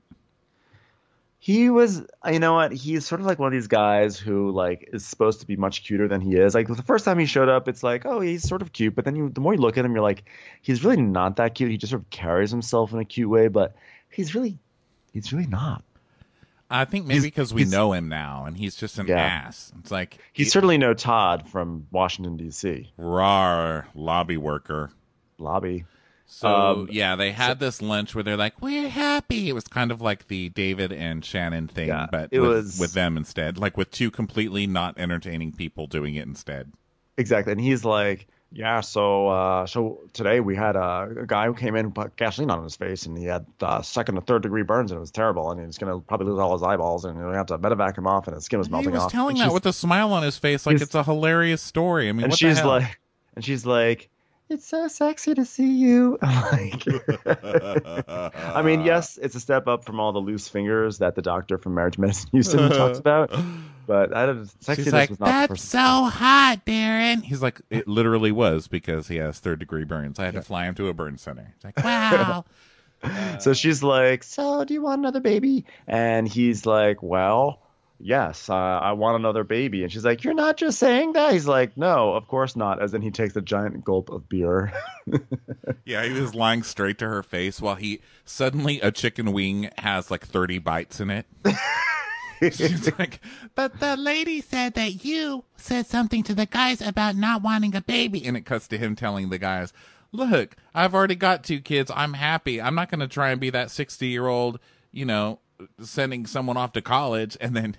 [SPEAKER 2] He was, you know what? He's sort of like one of these guys who like is supposed to be much cuter than he is. Like the first time he showed up, it's like, oh, he's sort of cute. But then you, the more you look at him, you're like, he's really not that cute. He just sort of carries himself in a cute way, but he's really, he's really not.
[SPEAKER 1] I think maybe
[SPEAKER 2] He's-
[SPEAKER 1] because we
[SPEAKER 2] he's-
[SPEAKER 1] know him now, and he's just an
[SPEAKER 2] Yeah.
[SPEAKER 1] ass. It's like
[SPEAKER 2] He's
[SPEAKER 1] he-
[SPEAKER 2] certainly no Todd from Washington D C
[SPEAKER 1] rar lobby worker.
[SPEAKER 2] lobby.
[SPEAKER 1] So
[SPEAKER 2] Um,
[SPEAKER 1] yeah, they had this lunch where they're like, "We're happy." It was kind of like the David and Shannon thing,
[SPEAKER 2] Yeah,
[SPEAKER 1] but
[SPEAKER 2] it
[SPEAKER 1] with,
[SPEAKER 2] was-
[SPEAKER 1] with them instead, like with two completely not entertaining people doing it instead.
[SPEAKER 2] Exactly, and he's like, yeah. So, uh, so today we had a, a guy who came in who put gasoline on his face, and he had uh, second and third degree burns, and it was terrible. And he's gonna probably lose all his eyeballs, and we had to medevac him off, and his skin was
[SPEAKER 1] He
[SPEAKER 2] melting
[SPEAKER 1] was
[SPEAKER 2] off.
[SPEAKER 1] telling
[SPEAKER 2] And
[SPEAKER 1] that
[SPEAKER 2] she's-
[SPEAKER 1] with a smile on his face, like
[SPEAKER 2] he's-
[SPEAKER 1] it's a hilarious story. I mean,
[SPEAKER 2] and
[SPEAKER 1] what
[SPEAKER 2] she's
[SPEAKER 1] the hell?
[SPEAKER 2] like, and she's like, it's so sexy to see you. I'm like, I mean, yes, it's a step up from all the loose fingers that the doctor from Marriage Medicine Houston talks about, but I don't, sexiness
[SPEAKER 1] She's like,
[SPEAKER 2] was not the
[SPEAKER 3] That's
[SPEAKER 2] first.
[SPEAKER 3] so hot, Darren.
[SPEAKER 1] He's like, it literally was because he has third degree burns. I had to fly him to a burn center. It's like,
[SPEAKER 3] Wow.
[SPEAKER 2] So she's like, so do you want another baby? And he's like, well, yes, uh, I want another baby. And she's like, you're not just saying that? He's like, no, of course not. As in he takes a giant gulp of beer.
[SPEAKER 1] yeah, he was lying straight to her face while he suddenly a chicken wing has like thirty bites in it. She's like,
[SPEAKER 3] But the lady said that you said something to the guys about not wanting a baby.
[SPEAKER 1] and it cuts to him telling the guys, look, I've already got two kids. I'm happy. I'm not going to try and be that sixty year old, you know, sending someone off to college. And then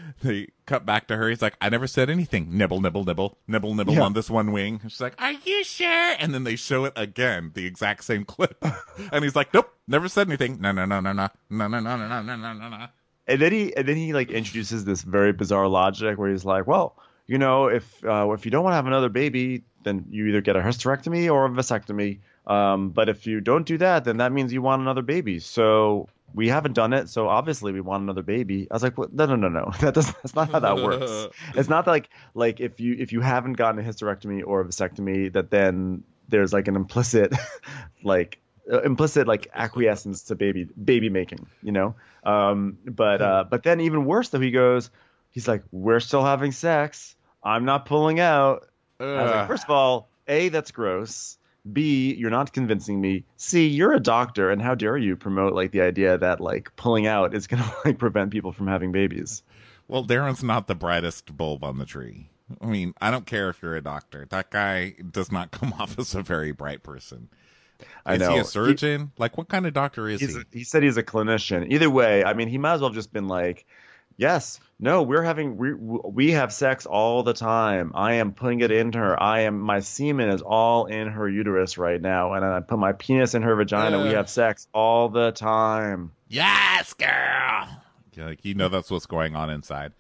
[SPEAKER 1] they cut back to her. He's like, I never said anything. Nibble, nibble, nibble, nibble, nibble
[SPEAKER 2] Yeah.
[SPEAKER 1] on this one wing. She's like, are you sure? And then they show it again, the exact same clip. And he's like, nope, never said anything. No, no, no, no, no, no, no, no, no, no, no, no, no, no.
[SPEAKER 2] And then he and then he like introduces this very bizarre logic where he's like, well, you know, if uh, if you don't want to have another baby, then you either get a hysterectomy or a vasectomy. Um, but if you don't do that, then that means you want another baby. So we haven't done it, so obviously we want another baby. I was like, well, no, no, no, no. That doesn't. That's not how that works. It's not like like if you if you haven't gotten a hysterectomy or a vasectomy, that then there's like an implicit like uh, implicit like acquiescence to baby baby making, you know. Um, but uh, but then even worse though, he goes, he's like, we're still having sex. I'm not pulling out. I was like, first of all, A, that's gross. B, you're not convincing me. C, you're a doctor, and how dare you promote like the idea that like pulling out is gonna like prevent people from having babies?
[SPEAKER 1] Well, Darren's not the brightest bulb on the tree. I mean, I don't care if you're a doctor. That guy does not come off as a very bright person.
[SPEAKER 2] I
[SPEAKER 1] is
[SPEAKER 2] know.
[SPEAKER 1] he a surgeon? He, like, what kind of doctor is
[SPEAKER 2] he's
[SPEAKER 1] he?
[SPEAKER 2] A, he said he's a clinician. Either way, I mean, he might as well have just been like, yes, no, we're having we we have sex all the time. I am putting it in her. I am my semen is all in her uterus right now, and I put my penis in her vagina.
[SPEAKER 1] Uh,
[SPEAKER 2] we have sex all the time.
[SPEAKER 1] Yes, girl. Yeah, like, you know that's what's going on inside.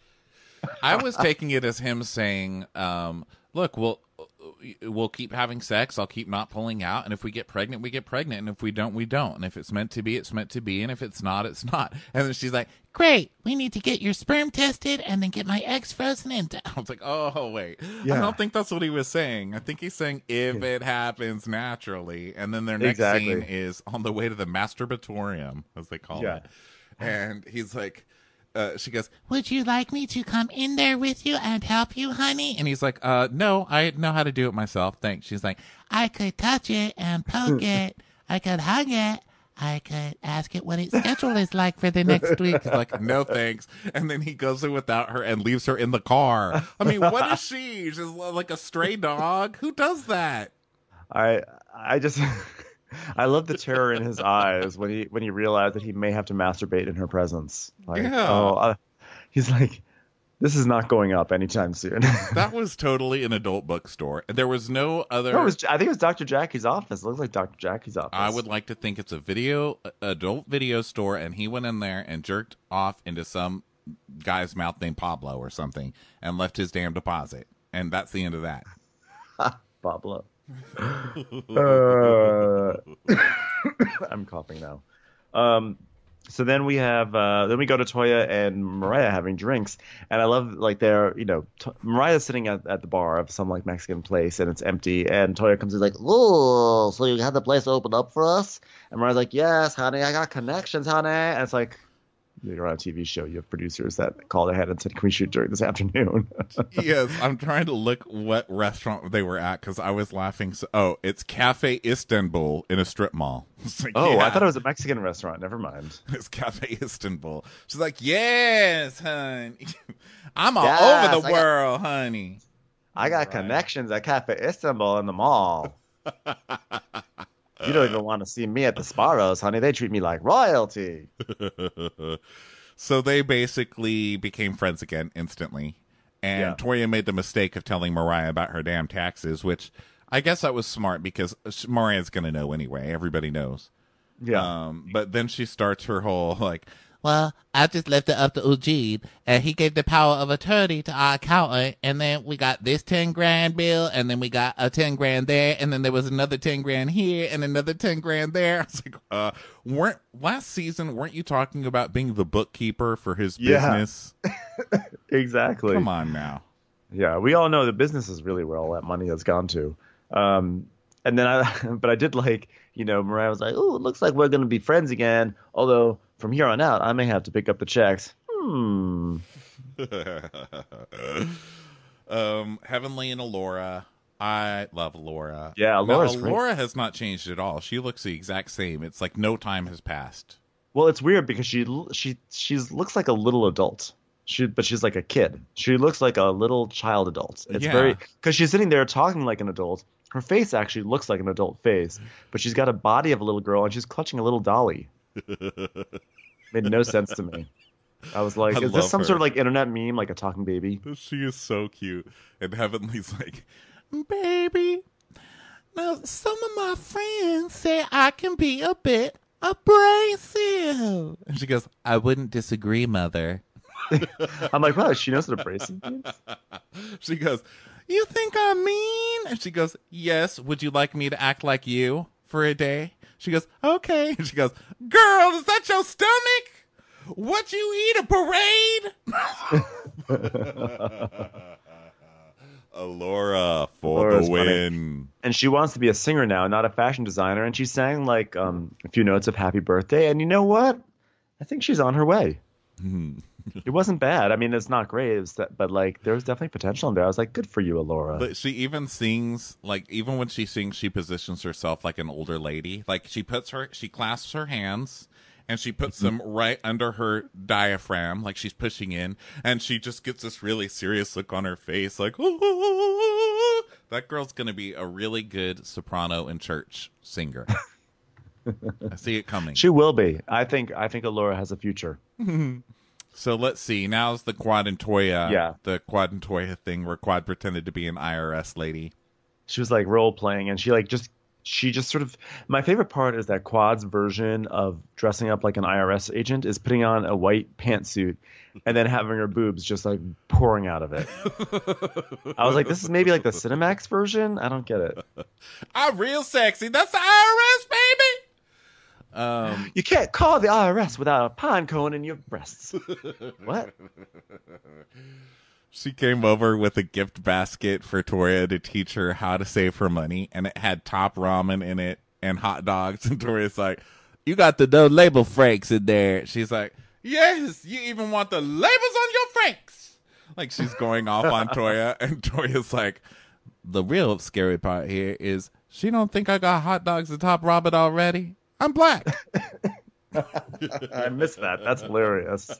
[SPEAKER 1] I was taking it as him saying, um, look, we'll we'll keep having sex. I'll keep not pulling out, and if we get pregnant, we get pregnant, and if we don't, we don't. And if it's meant to be, it's meant to be, and if it's not, it's not. And then she's like,
[SPEAKER 3] Great. We need to get your sperm tested and then get my eggs frozen and
[SPEAKER 1] I was like, oh, wait.
[SPEAKER 2] Yeah.
[SPEAKER 1] I don't think that's what he was saying. I think he's saying if
[SPEAKER 2] Yeah.
[SPEAKER 1] it happens naturally. And then their next
[SPEAKER 2] Exactly.
[SPEAKER 1] scene is on the way to the masturbatorium, as they call
[SPEAKER 2] Yeah.
[SPEAKER 1] it. And he's like, uh, she goes,
[SPEAKER 3] would you like me to come in there with you and help you, honey?
[SPEAKER 1] and he's like, uh, no, I know how to do it myself. Thanks. She's like,
[SPEAKER 3] I could touch it and poke it. I could hug it. I could ask it what its schedule is like for the next week.
[SPEAKER 1] he's like, no, thanks. And then he goes in without her and leaves her in the car. I mean, what is she? She's like a stray dog. Who does that?
[SPEAKER 2] I I just I love the terror in his eyes when he when he realized that he may have to masturbate in her presence. Like,
[SPEAKER 1] Yeah.
[SPEAKER 2] oh, uh, he's like, this is not going up anytime soon.
[SPEAKER 1] That was totally an adult bookstore. There was no other.
[SPEAKER 2] No, it was, I think it was Doctor Jackie's office. It looked like Doctor Jackie's office.
[SPEAKER 1] I would like to think it's a video, adult video store, and he went in there and jerked off into some guy's mouth named Pablo or something and left his damn deposit. And that's the end of that.
[SPEAKER 2] Pablo. uh, I'm coughing now. Um, so then we have, uh, then we go to Toya and Mariah having drinks, and I love like they're, you know, T- Mariah's sitting at, at the bar of some like Mexican place, and it's empty, and Toya comes in like, "Oh, so you had the place open up for us?" And Mariah's like, "Yes, honey, I got connections, honey." And it's like, you're on a T V show. You have producers that called ahead and said, "Can we shoot during this afternoon?"
[SPEAKER 1] Yes, I'm trying to look what restaurant they were at because I was laughing. So, oh, it's Cafe Istanbul in a strip mall. It's like,
[SPEAKER 2] Oh,
[SPEAKER 1] yeah.
[SPEAKER 2] I thought it was a Mexican restaurant. Never mind.
[SPEAKER 1] It's Cafe Istanbul. She's like, yes, honey. I'm all
[SPEAKER 2] Yes,
[SPEAKER 1] over the
[SPEAKER 2] I got-
[SPEAKER 1] world, honey.
[SPEAKER 2] I got
[SPEAKER 1] Right.
[SPEAKER 2] connections at Cafe Istanbul in the mall. You don't even want to see me at the Sparrows, honey. They treat me like royalty.
[SPEAKER 1] So they basically became friends again instantly. And
[SPEAKER 2] Yeah.
[SPEAKER 1] Toya made the mistake of telling Mariah about her damn taxes, which I guess that was smart because Mariah's going to know anyway. Everybody knows.
[SPEAKER 2] Yeah.
[SPEAKER 1] Um, but then she starts her whole like,
[SPEAKER 3] Well, I just left it up to Ujid, and he gave the power of attorney to our accountant, and then we got this ten grand bill, and then we got a ten grand there, and then there was another ten grand here, and another ten grand there. I was like, uh, weren't, last season, weren't you talking about being the bookkeeper for his
[SPEAKER 2] Yeah.
[SPEAKER 1] business?
[SPEAKER 2] Exactly.
[SPEAKER 1] Come on now.
[SPEAKER 2] Yeah, we all know the business is really where all that money has gone to. Um, and then I, but I did like, you know, Mariah was like, "Oh, it looks like we're going to be friends again. Although from here on out, I may have to pick up the checks." Hmm.
[SPEAKER 1] um, Heavenly and Alora. I love Laura.
[SPEAKER 2] Yeah,
[SPEAKER 1] Now,
[SPEAKER 2] Alora's great.
[SPEAKER 1] Alora has not changed at all. She looks the exact same. It's like no time has passed.
[SPEAKER 2] Well, it's weird because she she she's looks like a little adult. She but she's like a kid. She looks like a little child adult. It's
[SPEAKER 1] Yeah.
[SPEAKER 2] very because she's sitting there talking like an adult. Her face actually looks like an adult face, but she's got a body of a little girl and she's clutching a little dolly. Made no sense to me. I was like,
[SPEAKER 1] I
[SPEAKER 2] is this
[SPEAKER 1] love
[SPEAKER 2] some
[SPEAKER 1] her.
[SPEAKER 2] sort of like internet meme, like a talking baby?
[SPEAKER 1] She is so cute. And Heavenly's like,
[SPEAKER 3] Baby, now some of my friends say I can be a bit abrasive.
[SPEAKER 1] and she goes,
[SPEAKER 3] I wouldn't disagree, Mother.
[SPEAKER 2] I'm like, wow, she knows what abrasive means?
[SPEAKER 1] she goes, you think I'm mean? And she goes, yes. Would you like me to act like you for a day? She goes, okay. And she goes, girl, is that your stomach? What you eat, a parade? Alora for
[SPEAKER 2] Alora's
[SPEAKER 1] the win.
[SPEAKER 2] And she wants to be a singer now, not a fashion designer. And she sang like um, a few notes of Happy Birthday. And you know what? I think she's on her way. It wasn't bad. I mean, it's not great, it was that, but like there was definitely potential in there. I was like, good for you, Alora.
[SPEAKER 1] But she even sings, like, even when she sings, she positions herself like an older lady. Like, she puts her, she clasps her hands, and she puts them right under her diaphragm, like she's pushing in, and she just gets this really serious look on her face, like, ooh. That girl's gonna be a really good soprano in church singer. I see it coming.
[SPEAKER 2] She will be. I think. I think Alora has a future.
[SPEAKER 1] So let's see. Now's the Quad and Toya.
[SPEAKER 2] Yeah.
[SPEAKER 1] The Quad and Toya thing where Quad pretended to be an I R S lady.
[SPEAKER 2] She was like role playing, and she like just she just sort of. My favorite part is that Quad's version of dressing up like an I R S agent is putting on a white pantsuit and then having her boobs just like pouring out of it. I was like, this is maybe like the Cinemax version. I don't get it.
[SPEAKER 1] I'm real sexy. That's the I R S, baby. Um,
[SPEAKER 2] You can't call the I R S without a pine cone in your breasts. What?
[SPEAKER 1] She came over with a gift basket for Toya to teach her how to save her money, and it had top ramen in it and hot dogs. And Toria's like, you got the no label franks in there. She's like, yes, you even want the labels on your franks. Like, she's going off on Toya, and Toya's like, the real scary part here is she don't think I got hot dogs and top ramen already. I'm black.
[SPEAKER 2] I missed that. That's hilarious.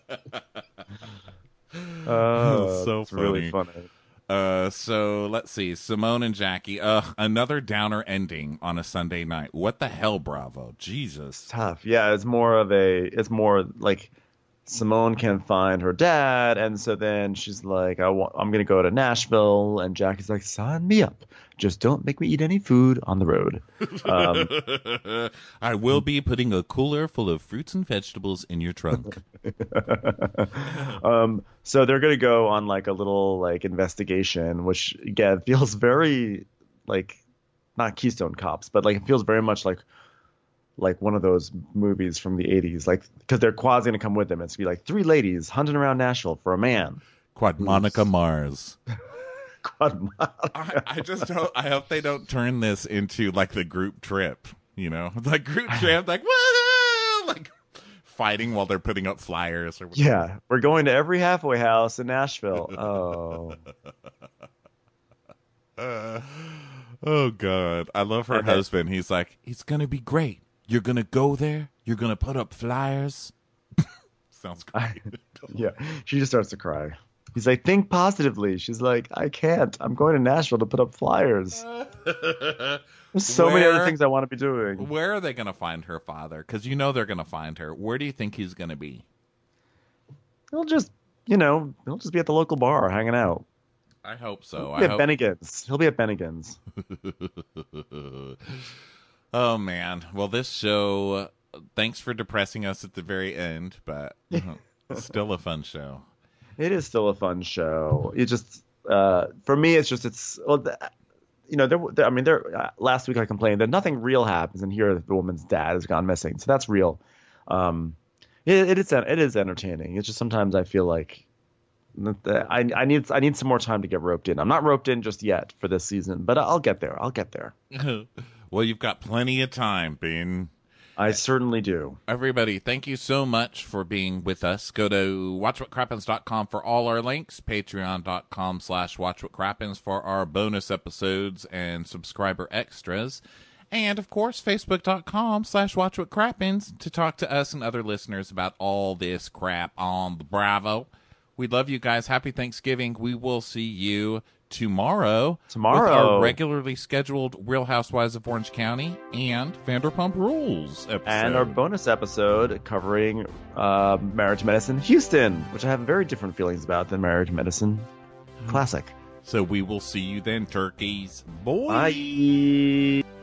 [SPEAKER 2] Oh,
[SPEAKER 1] so
[SPEAKER 2] it's really funny.
[SPEAKER 1] Uh, so let's see. Simone and Jackie. Uh, another downer ending on a Sunday night. What the hell, Bravo? Jesus.
[SPEAKER 2] Tough. Yeah, it's more of a. It's more like Simone can't find her dad, and so then she's like, I want, I'm gonna go to Nashville, and Jackie's like, sign me up. Just don't make me eat any food on the road. Um,
[SPEAKER 1] I will be putting a cooler full of fruits and vegetables in your trunk.
[SPEAKER 2] um, so they're gonna go on like a little like investigation, which again feels very like not Keystone Cops, but like it feels very much like like one of those movies from the eighties, like because their quad's gonna come with them. It's gonna be like three ladies hunting around Nashville for a man.
[SPEAKER 1] Quad Monica Mars.
[SPEAKER 2] Quad
[SPEAKER 1] I, I just hope I hope they don't turn this into like the group trip. You know, like group trip, like woo, like fighting while they're putting up flyers or whatever.
[SPEAKER 2] Yeah, we're going to every halfway house in Nashville. Oh.
[SPEAKER 1] Uh, oh God, I love her
[SPEAKER 2] Okay.
[SPEAKER 1] husband. He's like, it's gonna be great. You're gonna go there. You're gonna put up flyers. Sounds great.
[SPEAKER 2] Yeah, she just starts to cry. He's like, think positively. She's like, I can't. I'm going to Nashville to put up flyers. There's so many
[SPEAKER 1] Where-
[SPEAKER 2] other things I want to be doing.
[SPEAKER 1] Where are they gonna find her father? Because you know they're gonna find her. Where do you think he's gonna be?
[SPEAKER 2] He'll just, you know, he'll just be at the local bar hanging out.
[SPEAKER 1] I hope so.
[SPEAKER 2] He'll
[SPEAKER 1] I
[SPEAKER 2] be at
[SPEAKER 1] hope.
[SPEAKER 2] Bennigan's. He'll be at Bennigan's.
[SPEAKER 1] Oh man. Well, this show. Thanks for depressing us at the very end, but it's still a fun show.
[SPEAKER 2] It is still a fun show. It just, uh, for me, it's just, it's, well, the, you know, there, there, I mean, there, uh, last week I complained that nothing real happens, and here the woman's dad has gone missing. So that's real. Um, it, it is, it is entertaining. It's just sometimes I feel like I, I need, I need some more time to get roped in. I'm not roped in just yet for this season, but I'll get there. I'll get there.
[SPEAKER 1] Well, you've got plenty of time, Bean.
[SPEAKER 2] I certainly do.
[SPEAKER 1] Everybody, thank you so much for being with us. Go to watch what crappens dot com for all our links, patreon dot com slash watch what crappens for our bonus episodes and subscriber extras, and of course, facebook dot com slash watch what crappens to talk to us and other listeners about all this crap on the Bravo. We love you guys. Happy Thanksgiving. We will see you tomorrow.
[SPEAKER 2] Tomorrow.
[SPEAKER 1] With our regularly scheduled Real Housewives of Orange County and Vanderpump Rules episode.
[SPEAKER 2] And our bonus episode covering uh, Marriage Medicine Houston, which I have very different feelings about than Marriage Medicine Classic.
[SPEAKER 1] So we will see you then, turkeys. Boy.
[SPEAKER 2] Bye.